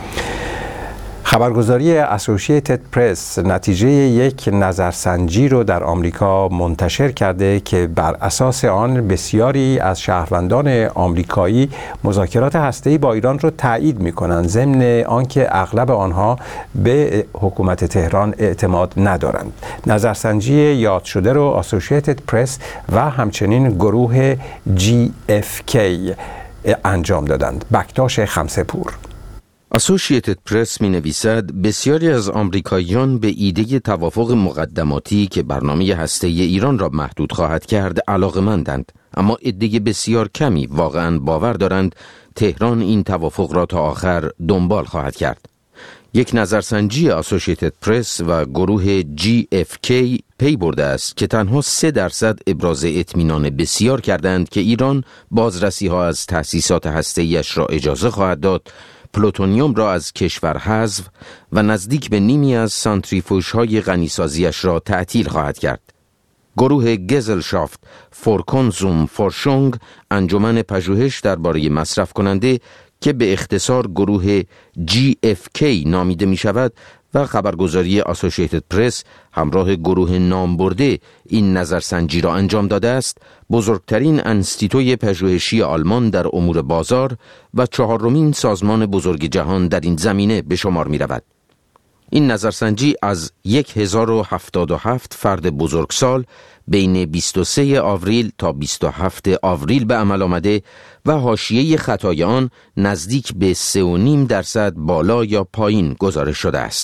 خبرگزاری اسوسییتد پرس نتیجه یک نظرسنجی رو در آمریکا منتشر کرده که بر اساس آن بسیاری از شهروندان آمریکایی مذاکرات هسته‌ای با ایران رو تایید می‌کنند، ضمن آنکه اغلب آنها به حکومت تهران اعتماد ندارند. نظرسنجی یاد شده رو اسوسییتد پرس و همچنین گروه جی اف کی انجام دادند. بکتاش خمسه‌پور. اسوسییتد پرس می نویسد بسیاری از آمریکاییان به ایده توافق مقدماتی که برنامه هسته‌ای ایران را محدود خواهد کرد علاقه‌مندند، اما عده بسیار کمی واقعاً باور دارند تهران این توافق را تا آخر دنبال خواهد کرد. یک نظرسنجی اسوسییتد پرس و گروه جی اف کی پی برده است که تنها سه درصد ابراز اطمینان بسیار کردند که ایران بازرسی ها از تأسیسات هسته‌ایش را اجازه خواهد داد، پلوتونیوم را از کشور حذف و نزدیک به نیمی از سانتریفوژهای غنیسازیش را تعطیل خواهد کرد. گروه گزلشافت فور کنزوم فورشونگ، انجمن پژوهش درباره مصرف کننده که به اختصار گروه جی اف کی نامیده می شود و خبرگزاری اسوسییتد پرس همراه گروه نامبرده این نظرسنجی را انجام داده است، بزرگترین انستیتوی پژوهشی آلمان در امور بازار و چهارمین سازمان بزرگ جهان در این زمینه به شمار می رود. این نظرسنجی از هزار و هفتاد و هفت فرد بزرگسال بین بیست و سه آوریل تا بیست و هفت آوریل به عمل آمده و حاشیه خطای آن نزدیک به سه و نیم درصد بالا یا پایین گزارش شده است.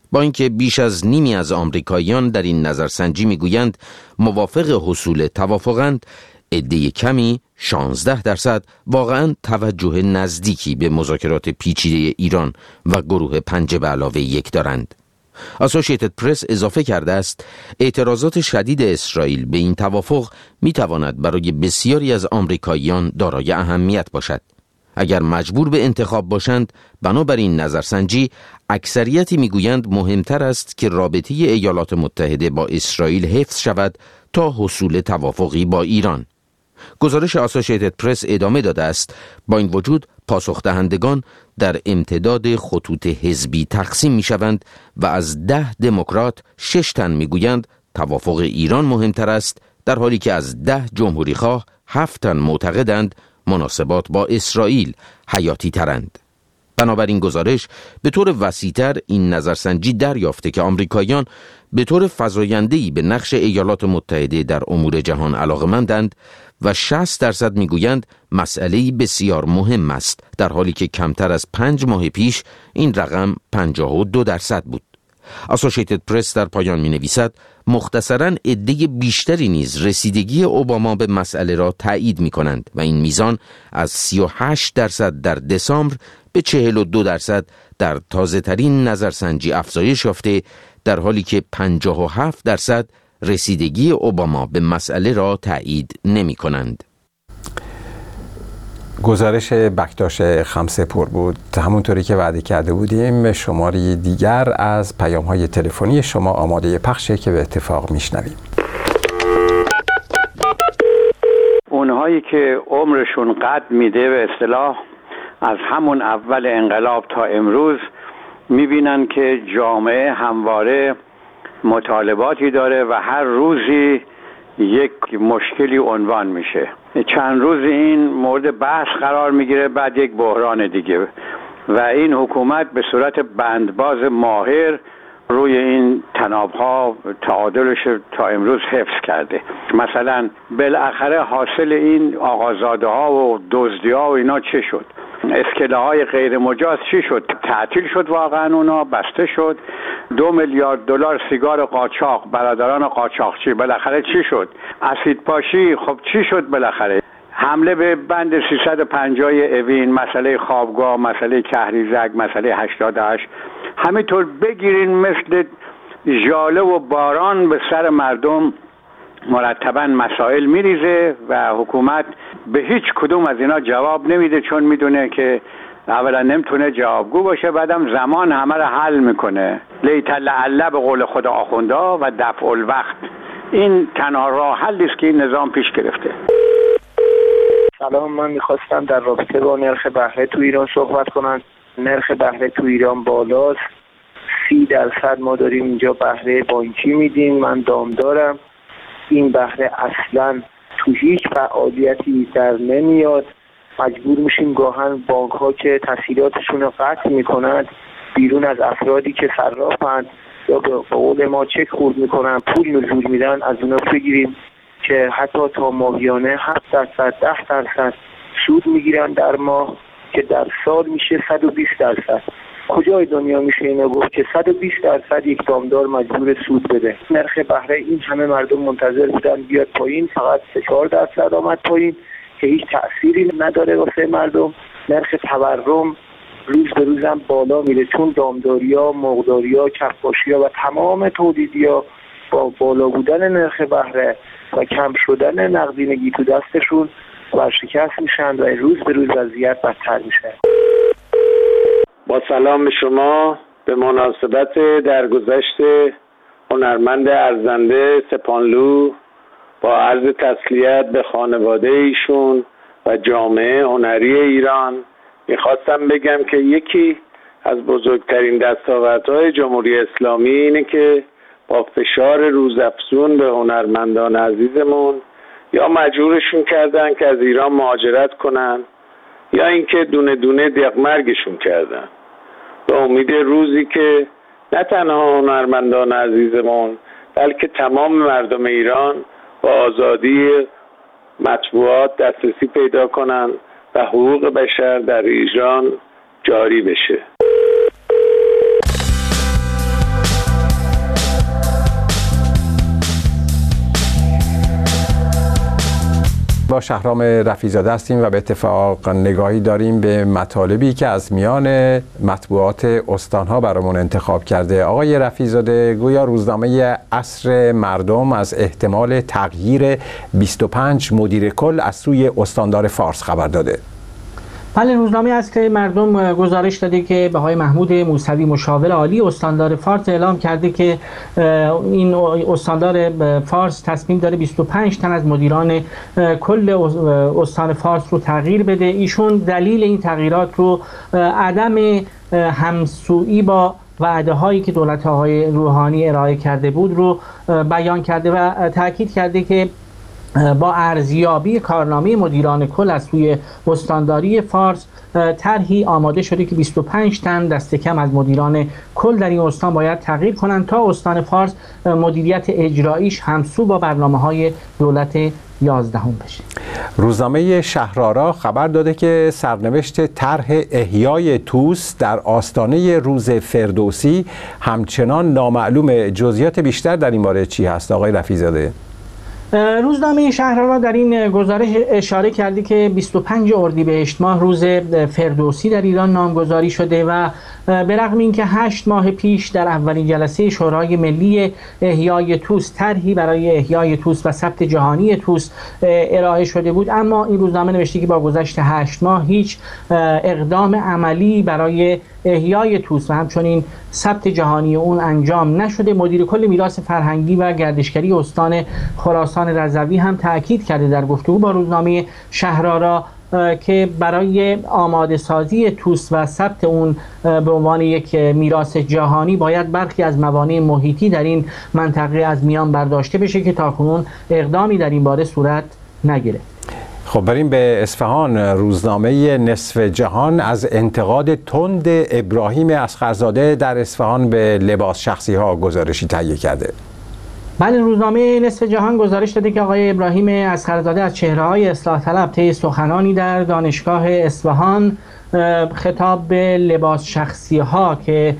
با اینکه بیش از نیمی از آمریکاییان در این نظرسنجی میگویند موافق حصول توافقند، عده کمی شانزده درصد واقعا توجه نزدیکی به مذاکرات پیچیده ایران و گروه پنج به علاوه یک دارند. اسوسییتد پرس اضافه کرده است اعتراضات شدید اسرائیل به این توافق می تواند برای بسیاری از آمریکاییان دارای اهمیت باشد. اگر مجبور به انتخاب باشند، بنابراین نظرسنجی اکثریتی میگویند مهمتر است که رابطه ایالات متحده با اسرائیل حفظ شود تا حصول توافقی با ایران. گزارش اسوسییتد پرس ادامه داده است با این وجود پاسخ دهندگان در امتداد خطوط حزبی تقسیم می شوند و از ده دموکرات شش تن می گویند توافق ایران مهمتر است، در حالی که از ده جمهوری خواه هفت تن معتقدند مناسبات با اسرائیل حیاتی ترند. بنابراین گزارش به طور وسیع‌تر این نظرسنجی دریافته که آمریکاییان به طور فزاینده‌ای به نقش ایالات متحده در امور جهان علاقه‌مندند و شصت درصد میگویند مسئله‌ای بسیار مهم است، در حالی که کمتر از پنج ماه پیش این رقم پنجاه و دو درصد بود. اسوسییتد پرس در پایان می نویسد مختصراً عده بیشتری نیز رسیدگی اوباما به مسئله را تایید می کنند و این میزان از سی و هشت درصد در دسامبر به چهل و دو درصد در تازه ترین نظرسنجی افزایش یافته، در حالی که پنجاه و هفت درصد رسیدگی اوباما به مسئله را تایید نمی کنند. گزارش بکتاش خمسه پور بود. همونطوری که وعده کرده بودیم شماری دیگر از پیام‌های تلفنی شما آماده پخشه که به اتفاق میشنویم. اونهایی که عمرشون قد میده به اصطلاح از همون اول انقلاب تا امروز میبینن که جامعه همواره مطالباتی داره و هر روزی یک مشکلی عنوان میشه. چند روز این مورد بحث قرار میگیره، بعد یک بحران دیگه و این حکومت به صورت بندباز ماهر روی این تنابها تعادلش تا امروز حفظ کرده. مثلا بالاخره حاصل این آقازاده ها و دزدی ها و اینا چه شد؟ اسکله های غیر مجاز چی شد؟ تعطیل شد، واقعا اونا بسته شد. دو میلیارد دلار سیگار قاچاق، برادران قاچاقچی بالاخره چی شد؟ اسید پاشی خب چی شد بالاخره؟ حمله به بند سیصد و پنجاه اوین، مسئله خوابگاه، مسئله کهریزک، مسئله هشتاد و هشت، همینطور بگیرین مثل ژاله و باران به سر مردم مرتباً مسائل میریزه و حکومت به هیچ کدوم از اینا جواب نمیده، چون میدونه که اولا نمیتونه جوابگو باشه، بعدم زمان همه رو حل میکنه. لیت لعل به قول خود آخوندا و دفع الوقت. این تنها راه حلی است که این نظام پیش گرفته. سلام، من میخواستم در رابطه با نرخ بهره تو ایران صحبت کنم. نرخ بهره تو ایران بالاست، سی درصد ما داریم اینجا بهره بانکی میدیم. من دامدارم، این بهره اصلا تو هیچ فعالیتی در نمیاد. مجبور میشیم گاهن بانک ها که تسهیلاتشون رو قطع میکنند بیرون از افرادی که صرافند یا به قول ما چک خورد میکنن پول نزول میدن از اونا بگیریم که حتی تا ماهیانه هفت درصد ده درصد سود میگیرن در ماه که در سال میشه صد و بیست درصد. کجای دنیا میشه اینو گفت که صد و بیست درصد یک دامدار مجبور سود بده؟ نرخ بهره این همه مردم منتظر بودن بیاد پایین، فقط سه چهار درصد آمد پایین که هیچ تأثیری نداره واسه مردم. نرخ تورم روز به روزم بالا میره، چون دامداریا، مرغداریا، کفاشیا و تمام تولیدیا با بالا بودن نرخ بهره و کم شدن نقدینگی تو دستشون ورشکست میشن و روز به روز وضعیت بدتر میشه. با سلام به شما، به مناسبت درگذشت هنرمند ارزنده سپانلو با عرض تسلیت به خانواده ایشون و جامعه هنری ایران میخواستم بگم که یکی از بزرگترین دستاوردهای جمهوری اسلامی اینه که با فشار روزافزون به هنرمندان عزیزمون یا مجبورشون کردن که از ایران مهاجرت کنن یا اینکه دونه دونه دقمرگشون کردن، به امید روزی که نه تنها هنرمندان عزیزمون بلکه تمام مردم ایران با آزادی مطبوعات دسترسی پیدا کنن و حقوق بشر در ایران جاری بشه. با شهرام رفیع‌زاده هستیم و به اتفاق نگاهی داریم به مطالبی که از میان مطبوعات استانها برامون انتخاب کرده. آقای رفیع‌زاده، گویا روزنامه عصر مردم از احتمال تغییر بیست و پنج مدیر کل از سوی استاندار فارس خبر داده. بله، روزنامه عصر مردم گزارش داده که آقای محمود موسوی مشاور عالی استاندار فارس اعلام کرده که این استاندار فارس تصمیم داره بیست و پنج تن از مدیران کل استان فارس رو تغییر بده. ایشون دلیل این تغییرات رو عدم همسویی با وعده هایی که دولت آقای روحانی ارائه کرده بود رو بیان کرده و تاکید کرده که با ارزیابی کارنامه مدیران کل از سوی استانداری فارس طرحی آماده شده که بیست و پنج تن دست کم از مدیران کل در این استان باید تغییر کنند تا استان فارس مدیریت اجراییش همسو با برنامه‌های دولت یازدهم بشه. روزنامه شهرآرا خبر داده که سرنوشت طرح احیای طوس در آستانه روز فردوسی همچنان نامعلوم. جزئیات بیشتر در این باره چی هست آقای رفیع‌زاده؟ روزنامه شهرآرا در این گزارش اشاره کرده که بیست و پنج اردیبهشت ماه روز فردوسی در ایران نامگذاری شده و به رغم اینکه هشت ماه پیش در اولین جلسه شورای ملی احیای طوس طرحی برای احیای طوس و ثبت جهانی طوس ارائه شده بود، اما این روزنامه نوشته که با گذشت هشت ماه هیچ اقدام عملی برای احیای طوس و همچنین ثبت جهانی اون انجام نشده. مدیر کل میراث فرهنگی و گردشگری استان خراسان رضوی هم تاکید کرده در گفتگو با روزنامه شهرآرا که برای آماده سازی طوس و ثبت اون به عنوان یک میراث جهانی باید برخی از موانع محیطی در این منطقه از میان برداشته بشه که تاکنون اقدامی در این باره صورت نگرفت. خب بریم به اصفهان. روزنامه نصف جهان از انتقاد تند ابراهیم اصغرزاده در اصفهان به لباس شخصی ها گزارشی تهیه کرده. بله، روزنامه نصف جهان گزارش داده که آقای ابراهیم اصغرزاده از چهره‌های اصلاح طلب طی سخنانی در دانشگاه اصفهان خطاب به لباس شخصی ها که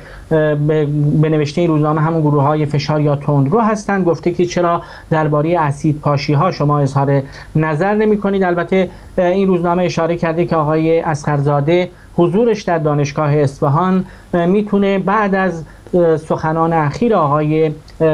به نوشته روزنامه همون گروه های فشار یا تندرو هستند گفته که چرا درباره اسید پاشی ها شما اظهار نظر نمی کنید. البته این روزنامه اشاره کرده که آقای اصغرزاده حضورش در دانشگاه اصفهان میتونه بعد از سخنان اخیر آقای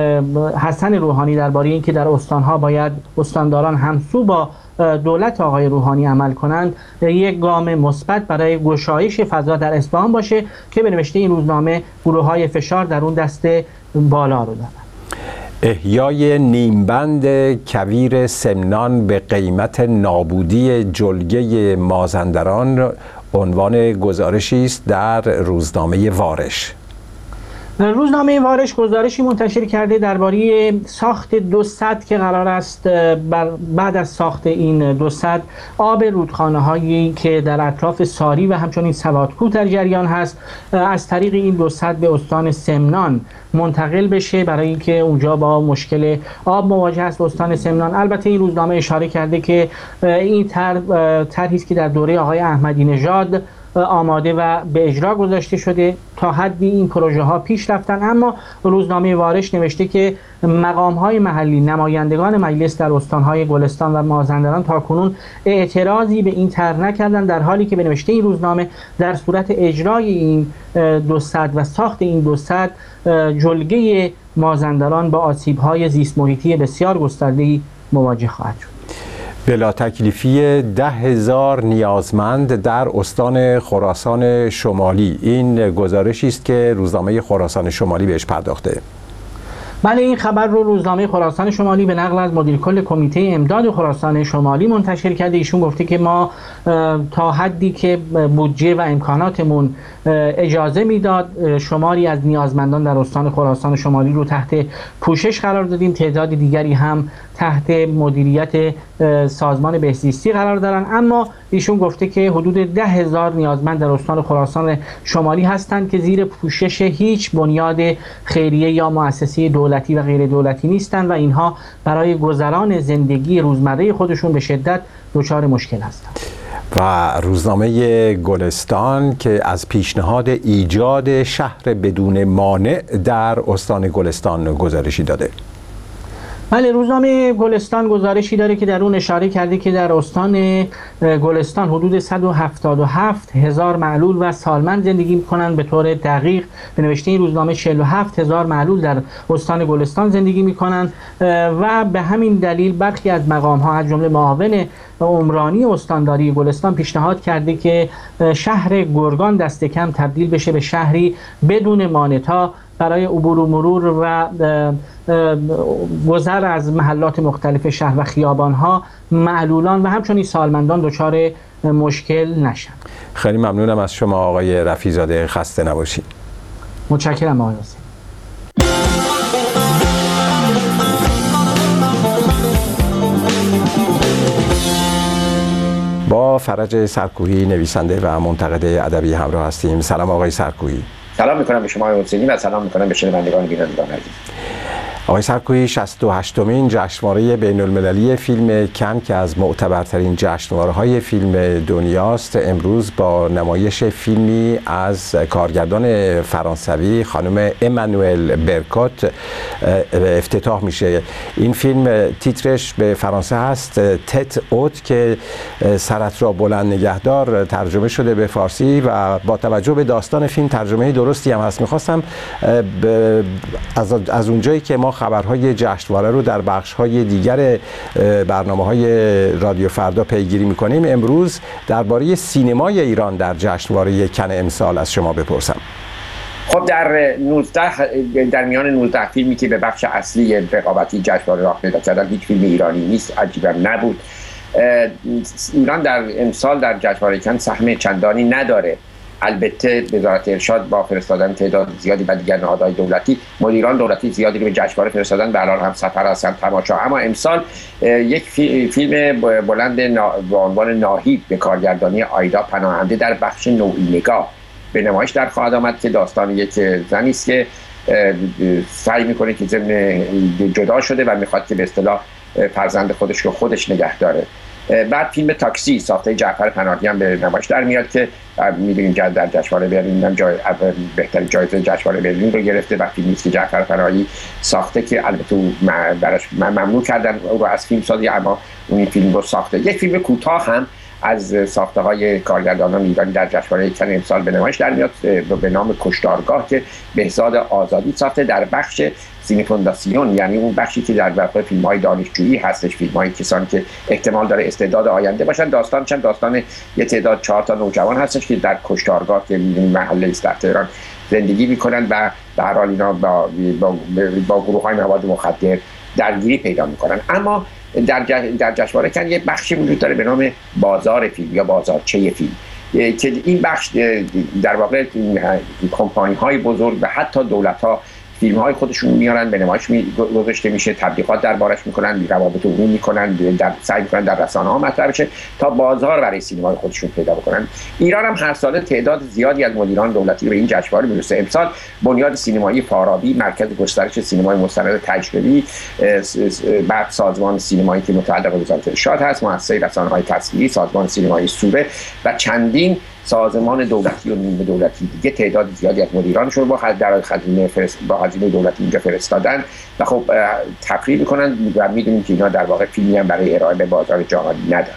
حسن روحانی درباره اینکه در استانها باید استانداران همسو با دولت آقای روحانی عمل کنند یک گام مثبت برای گشایش فضا در اصفهان باشه که به نوشته این روزنامه گروه‌های فشار در اون دسته بالا رو دارن. احیای نیمبند کویر سمنان به قیمت نابودی جلگه مازندران عنوان گزارشی است در روزنامه وارش. روزنامه وارش گزارشی منتشر کرده درباره ساخت دو سد که قرار است بعد از ساخت این دو سد آب رودخانه هایی که در اطراف ساری و همچنین سوادکوه در جریان هست از طریق این دو سد به استان سمنان منتقل بشه برای اینکه اونجا با مشکل آب مواجه است استان سمنان. البته این روزنامه اشاره کرده که این طرحی است که در دوره آقای احمدی نژاد آماده و به اجرا گذاشته شده. تا حدی این پروژه ها پیش رفتن، اما روزنامه وارش نوشته که مقام های محلی نمایندگان مجلس در استان های گلستان و مازندران تاکنون اعتراضی به این طرح نکردند، در حالی که به نوشته این روزنامه در صورت اجرای این دو سد و ساخت این دو سد جلگه مازندران با آسیب های زیست محیطی بسیار گسترده‌ای مواجه خواهد شد. بلا تکلیفی ده هزار نیازمند در استان خراسان شمالی، این گزارشی است که روزنامه خراسان شمالی بهش پرداخته. بله، این خبر رو روزنامه خراسان شمالی به نقل از مدیر کل کمیته امداد خراسان شمالی منتشر کرده. ایشون گفته که ما تا حدی که بودجه و امکاناتمون اجازه میداد شماری از نیازمندان در استان خراسان شمالی رو تحت پوشش قرار دادیم، تعداد دیگری هم تحت مدیریت سازمان بهزیستی قرار دارن، اما ایشون گفته که حدود ده هزار نیازمند در استان خراسان شمالی هستند که زیر پوشش هیچ بنیاد خیریه یا مؤسسه دولتی و غیر دولتی نیستند و اینها برای گذران زندگی روزمره خودشون به شدت دچار مشکل هستند. و روزنامه گلستان که از پیشنهاد ایجاد شهر بدون مانع در استان گلستان گزارشی داده. بله، روزنامه گلستان گزارشی داره که در اون اشاره کرده که در استان گلستان حدود صد و هفتاد و هفت هزار معلول و سالمند زندگی میکنند. به طور دقیق به نوشته این روزنامه چهل و هفت هزار معلول در استان گلستان زندگی میکنند و به همین دلیل برخی از مقام ها از جمله معاون عمرانی استانداری گلستان پیشنهاد کرده که شهر گرگان دست کم تبدیل بشه به شهری بدون مانع‌ها برای عبور و مرور و گذر از محلات مختلف شهر و خیابان‌ها معلولان و همچنین سالمندان دچار مشکل نشن. خیلی ممنونم از شما آقای رفیع‌زاده، خسته نباشید. متشکرم آقای حسین. با فرج سرکوهی نویسنده و منتقد ادبی همراه هستیم. سلام آقای سرکوهی. سلام میکنم به شما حسینی و سلام میکنم به شنوندگان بینندگان عزیز. آقای سرکوهی، شصت و هشتمین جشنواره بین المللی فیلم کن که از معتبرترین جشنواره‌های فیلم دنیاست، امروز با نمایش فیلمی از کارگردان فرانسوی خانم امانوئل برکوت افتتاح میشه. این فیلم تیترش به فرانسه هست تت اوت که سرت را بلند نگهدار ترجمه شده به فارسی و با توجه به داستان فیلم ترجمه درستی هم هست. میخواستم از از اونجایی که ما خبرهای جشنواره رو در بخش‌های دیگر برنامه‌های رادیو فردا پیگیری می‌کنیم، امروز درباره سینمای ایران در جشنواره کن امسال از شما بپرسم. خب در نوزده در میان نوزده فیلمی که به بخش اصلی رقابتی جشنواره راه پیدا کردن هیچ فیلم ایرانی نیست. عجیبم نبود. ایران در امسال در جشنواره کن سهم چندانی نداره. البته وزارت ارشاد با فرستادن تعداد زیادی و دیگر نهادهای دولتی مدیران دولتی زیادی رو به جشنواره فرستادن، به هر حال هم سفر هستن تماشا. اما امسال یک فیلم بلند با عنوان ناهید به کارگردانی آیدا پناهنده در بخش نوعی نگاه به نمایش در خواهد آمد که داستان یک زنی است که سعی میکنه که ضمن جدا شده و میخواد که به اصطلاح فرزند خودش رو خودش نگه داره. بعد فیلم تاکسی ساخته جعفر پناهی هم به نمایش در میاد که می‌بینیم که در جشنواره برلین هم جای بهترین جایزه جشنواره برلین رو گرفته و فیلمی است که جعفر پناهی ساخته که البته براش ممنوع کردن او رو از فیلم سازی، اما اون این فیلم رو ساخته. یک فیلم کوتاه هم از ساخته‌های کارگردانان ایرانی در جشنواره کن امسال به نمایش در میاد به نام کشتارگاه که بهزاد آزادی ساخته در بخش سینی فونداسیون، یعنی اون بخشی که در واقع فیلم‌های دانشجویی هستش، فیلم‌های کسانی که احتمال داره استعداد آینده باشن. داستان چند داستان یه تعداد چهار تا نوجوان هستش که در کشتارگاه که محله است در تهران زندگی می‌کنن و به هر حال اینا با با, با گروه‌های مواد مخدر درگیری پیدا می‌کنن. اما در در جشنواره کن یه بخشی وجود داره به نام بازار فیلم یا بازارچه فیلم که این بخش در واقع کمپانی‌های بزرگ و حتی دولت‌ها فیلم های خودشون میارن به نمایش گذاشته میشه، تبلیغات دربارش میکنن، روابط عمومی میکنن، در سعی میکنن در رسانه ها مطرح بشه تا بازار برای سینمای خودشون پیدا بکنن. ایران هم هر ساله تعداد زیادی از مدیران دولتی به این جشنواره میرسه. امسال بنیاد سینمایی فارابی، مرکز گسترش سینمای مستند تجربی، بعد سازمان سینمایی که متعلق به وزارت ارشاد هست، مؤسسه رسانه‌های تصویری، سازمان سینمایی سوره و چندین سازمان دولتی و نیمه دولتی دیگه تعداد زیادی از مدیرانشون با در خزینه فرست با خزینه دولتی اینجا فرستادن و خب تقریر میکنن و میدونیم که اینا در واقع فیلمی هم برای ارائه به بازار جهانی نداره.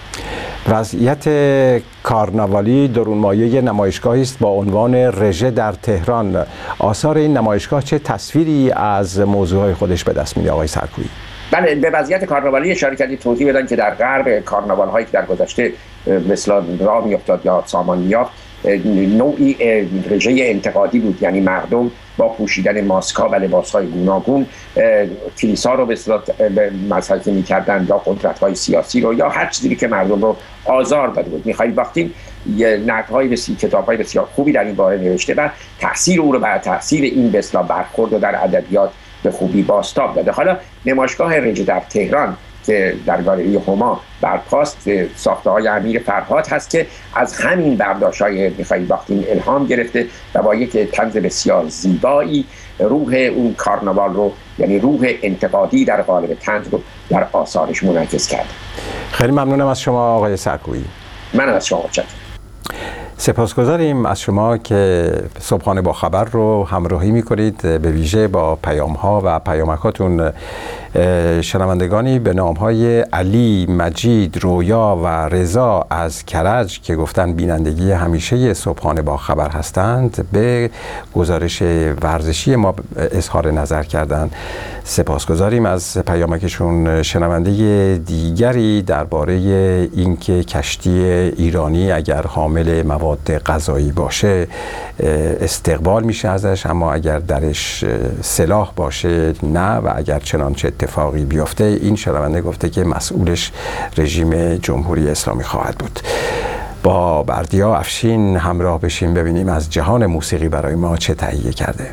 وضعیت کارناوالی درون مایه نمایشگاهی است با عنوان رژه در تهران. آثار این نمایشگاه چه تصویری از موضوعهای خودش به دست میده آقای سرکویی؟ بله، به وضعیت کارناوالی اشاره کردید. توضیح بدن که در غرب کارناوال هایی که در گذشته مثلا راه میافتاد یا سامان میافت نوعی رژه انتقادی بود، یعنی مردم با پوشیدن ماسک‌ها و لباس‌های گوناگون کلیسا رو به اصطلاح مذهبی می‌کردن یا قدرت‌های سیاسی رو یا هر چیزی که مردم رو آزار داده بود. می‌خواید باختین نقدهای بسیار کتاب‌های بسیار خوبی در این باره نوشته و تاثیر او رو بر تاثیر این به اصطلاح برخورد و در ادبیات به خوبی بازتاب داده. حالا نمایشگاه رژه در تهران که در گالری هما برپاست ساخته‌های امیر فرهاد هست که از همین برداشت‌های میخائیل باختین الهام گرفته و با یک طنز بسیار زیبایی روح اون کارناوال رو، یعنی روح انتقادی در قالب طنز رو در آثارش منعکس کرده. خیلی ممنونم از شما آقای سرکویی. من از شما متشکرم. سپاسگزاریم از شما که صبحانه با خبر رو همراهی می‌کنید، به ویژه با پیام‌ها و پیامکاتون. شنوندگانی به نام‌های علی، مجید، رویا و رضا از کرج که گفتن بینندگی همیشه صبحانه با خبر هستند، به گزارش ورزشی ما اظهار نظر کردند. سپاسگزاریم از پیامکشون. شنونده دیگری درباره اینکه کشتی ایرانی اگر حامل مواد غذایی باشه استقبال میشه ازش، اما اگر درش سلاح باشه نه، و اگر چنانچه اتفاقی بیفته این شنونده گفته که مسئولش رژیم جمهوری اسلامی خواهد بود. با بردیا افشین همراه بشیم ببینیم از جهان موسیقی برای ما چه تهیه کرده.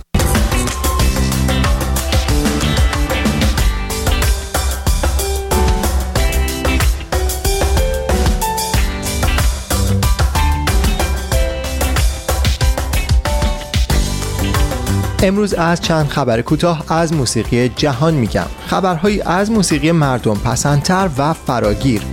امروز از چند خبر کوتاه از موسیقی جهان میگم. خبرهایی از موسیقی مردم پسندتر و فراگیر.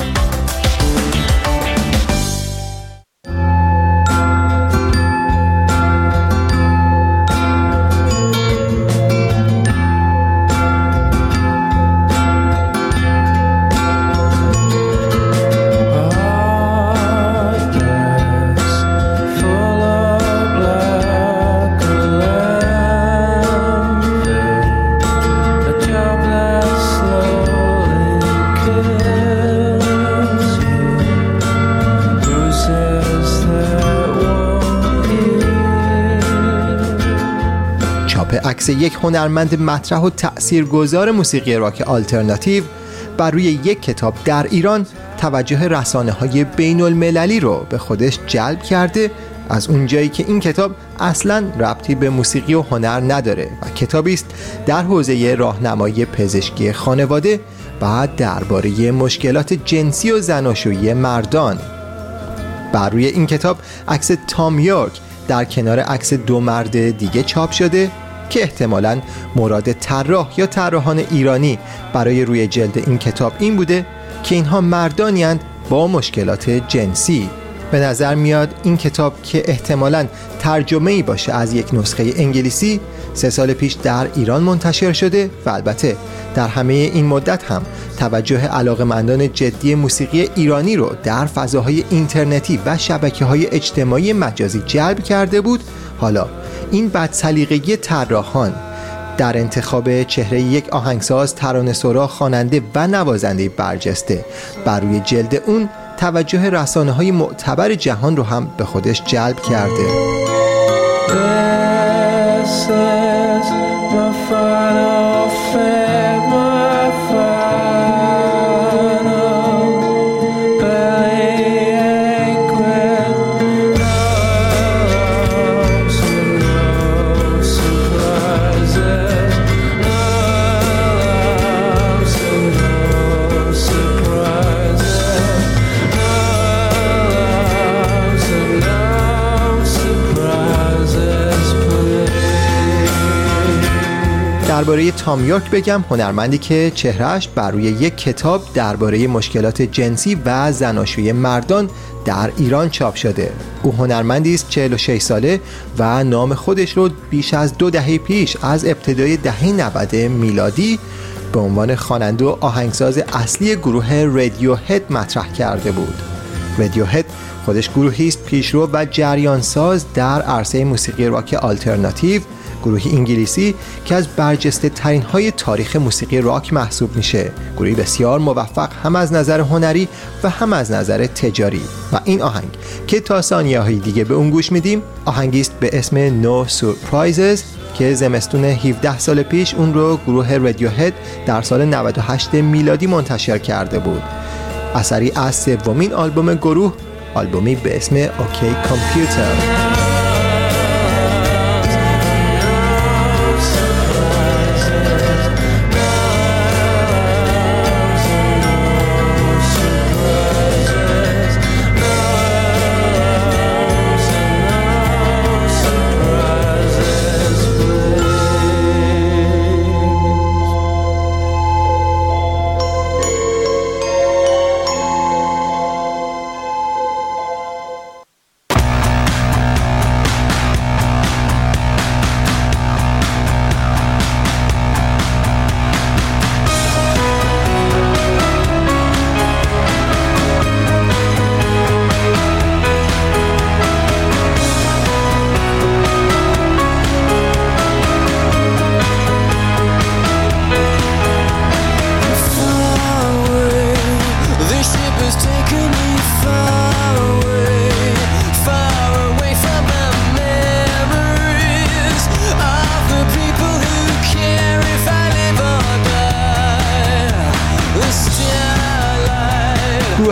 عکس یک هنرمند مطرح و تأثیرگذار موسیقی راک آلترناتیو بر روی یک کتاب در ایران توجه رسانه‌های بین المللی رو به خودش جلب کرده، از اونجایی که این کتاب اصلاً ربطی به موسیقی و هنر نداره و کتابی است در حوزه راهنمایی پزشکی خانواده و درباره مشکلات جنسی و زناشویی مردان. بر روی این کتاب عکس تام یورک در کنار عکس دو مرد دیگه چاپ شده که احتمالاً مراد طراح یا طراحان ایرانی برای روی جلد این کتاب این بوده که اینها مردانی اند با مشکلات جنسی. به نظر میاد این کتاب که احتمالاً ترجمه‌ای باشه از یک نسخه انگلیسی سه سال پیش در ایران منتشر شده و البته در همه این مدت هم توجه علاقه‌مندان جدی موسیقی ایرانی رو در فضاهای اینترنتی و شبکه‌های اجتماعی مجازی جلب کرده بود. حالا این بدسلیقگی طراحان در انتخاب چهره یک آهنگساز، ترانه‌سرا، خواننده و نوازنده برجسته بر روی جلد اون توجه رسانه‌های معتبر جهان رو هم به خودش جلب کرده. درباره تام یورک بگم، هنرمندی که چهرهش بر روی یک کتاب درباره مشکلات جنسی و زناشویی مردان در ایران چاپ شده. او هنرمندی است چهل و شش ساله و نام خودش رو بیش از دو دهه پیش از ابتدای دهه نود میلادی به عنوان خواننده و آهنگساز اصلی گروه رادیوهد مطرح کرده بود. رادیوهد خودش گروهی است پیشرو و جریانساز در عرصه موسیقی راک آلترناتیو، گروهی انگلیسی که از برجسته ترین های تاریخ موسیقی راک محسوب میشه. گروهی بسیار موفق هم از نظر هنری و هم از نظر تجاری. و این آهنگ که تا ثانیه های دیگه به اون گوش میدیم آهنگی است به اسم No Surprises که زمستون هفده سال پیش اون رو گروه رادیوهد در سال نود و هشت میلادی منتشر کرده بود. اثری از سومین آلبوم گروه، آلبومی به اسم اوکی کامپیوتر.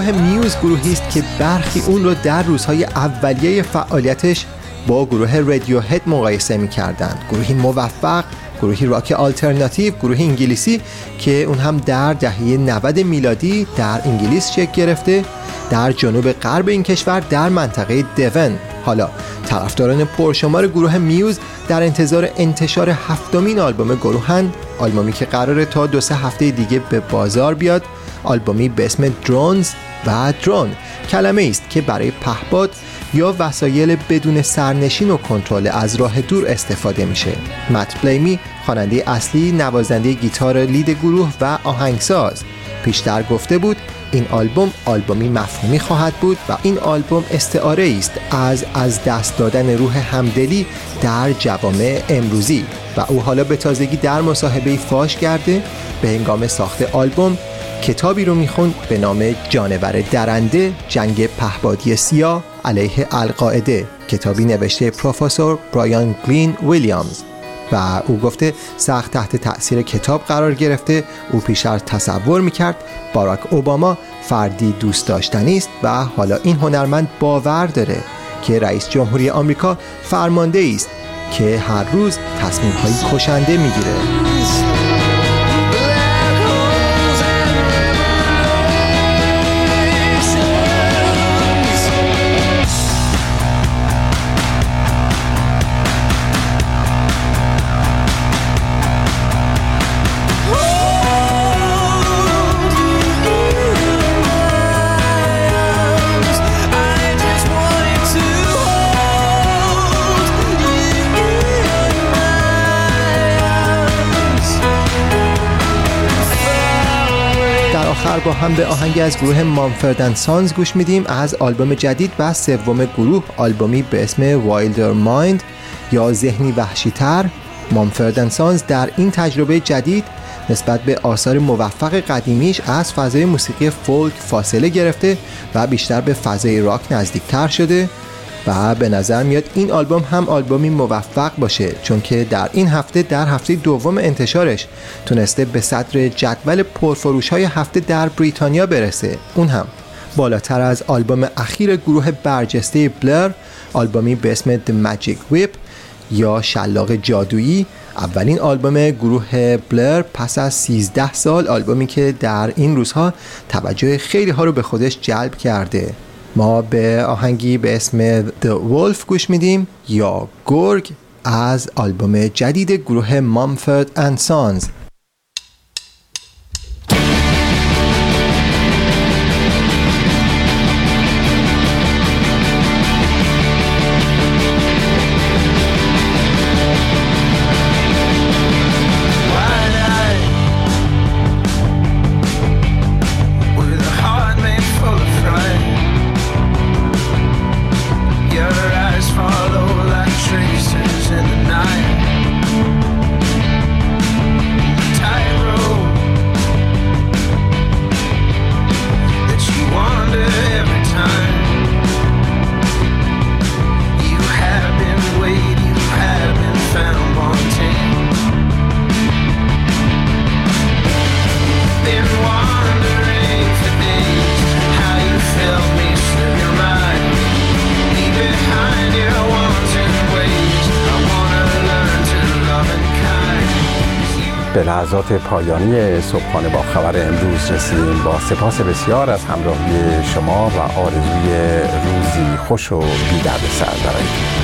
گروه میوز گروهی است که برخی اون رو در روزهای اولیه فعالیتش با گروه رادیو هد مقایسه می‌کردند. گروهی موفق، گروهی راک آلترناتیو، گروه انگلیسی که اون هم در دهه نود میلادی در انگلیس شکل گرفته، در جنوب غرب این کشور در منطقه دون. حالا طرفداران پرشمار گروه میوز در انتظار انتشار هفتمین آلبوم گروهن، آلبومی که قراره تا دو سه هفته دیگه به بازار بیاد، آلبومی به اسم درونز و درون کلمه است که برای پهپاد یا وسایل بدون سرنشین و کنترل از راه دور استفاده میشه. مت بلیمی خواننده اصلی، نوازنده گیتار لید گروه و آهنگساز پیشتر گفته بود این آلبوم آلبومی مفهومی خواهد بود و این آلبوم استعاره است از از دست دادن روح همدلی در جوامع امروزی و او حالا به تازگی در مصاحبه‌ای فاش کرده به هنگام ساخت آلبوم کتابی رو میخوند به نام جانور درنده، جنگ پهپادی سیاه علیه القاعده، کتابی نوشته پروفسور برایان گلین ویلیامز و او گفته سخت تحت تأثیر کتاب قرار گرفته. او پیشتر تصور میکرد باراک اوباما فردی دوست داشتنی است و حالا این هنرمند باور داره که رئیس جمهوری آمریکا فرمانده است که هر روز تصمیم‌های کشنده میگیره. با هم به آهنگی از گروه مامفورد اند سانز گوش میدیم از آلبوم جدید و سوم گروه، آلبومی به اسم وایلدر مایند یا ذهنی وحشی‌تر. مامفورد اند سانز در این تجربه جدید نسبت به آثار موفق قدیمیش از فضای موسیقی فولک فاصله گرفته و بیشتر به فضای راک نزدیکتر شده و به نظر میاد این آلبوم هم آلبومی موفق باشه، چون که در این هفته در هفته دوم انتشارش تونسته به صدر جدول پرفروش های هفته در بریتانیا برسه، اون هم بالاتر از آلبوم اخیر گروه برجسته بلر، آلبومی به اسم The Magic Whip یا شلاق جادویی، اولین آلبوم گروه بلر پس از سیزده سال، آلبومی که در این روزها توجه خیلی ها رو به خودش جلب کرده. ما به آهنگی به اسم The Wolf گوش میدیم یا گرگ از آلبوم جدید گروه مامفورد اند سانز. به لحظات پایانی صبحانه با خبر امروز رسیدیم. با سپاس بسیار از همراهی شما و آرزوی روزی خوش و بی دردسر برایتون.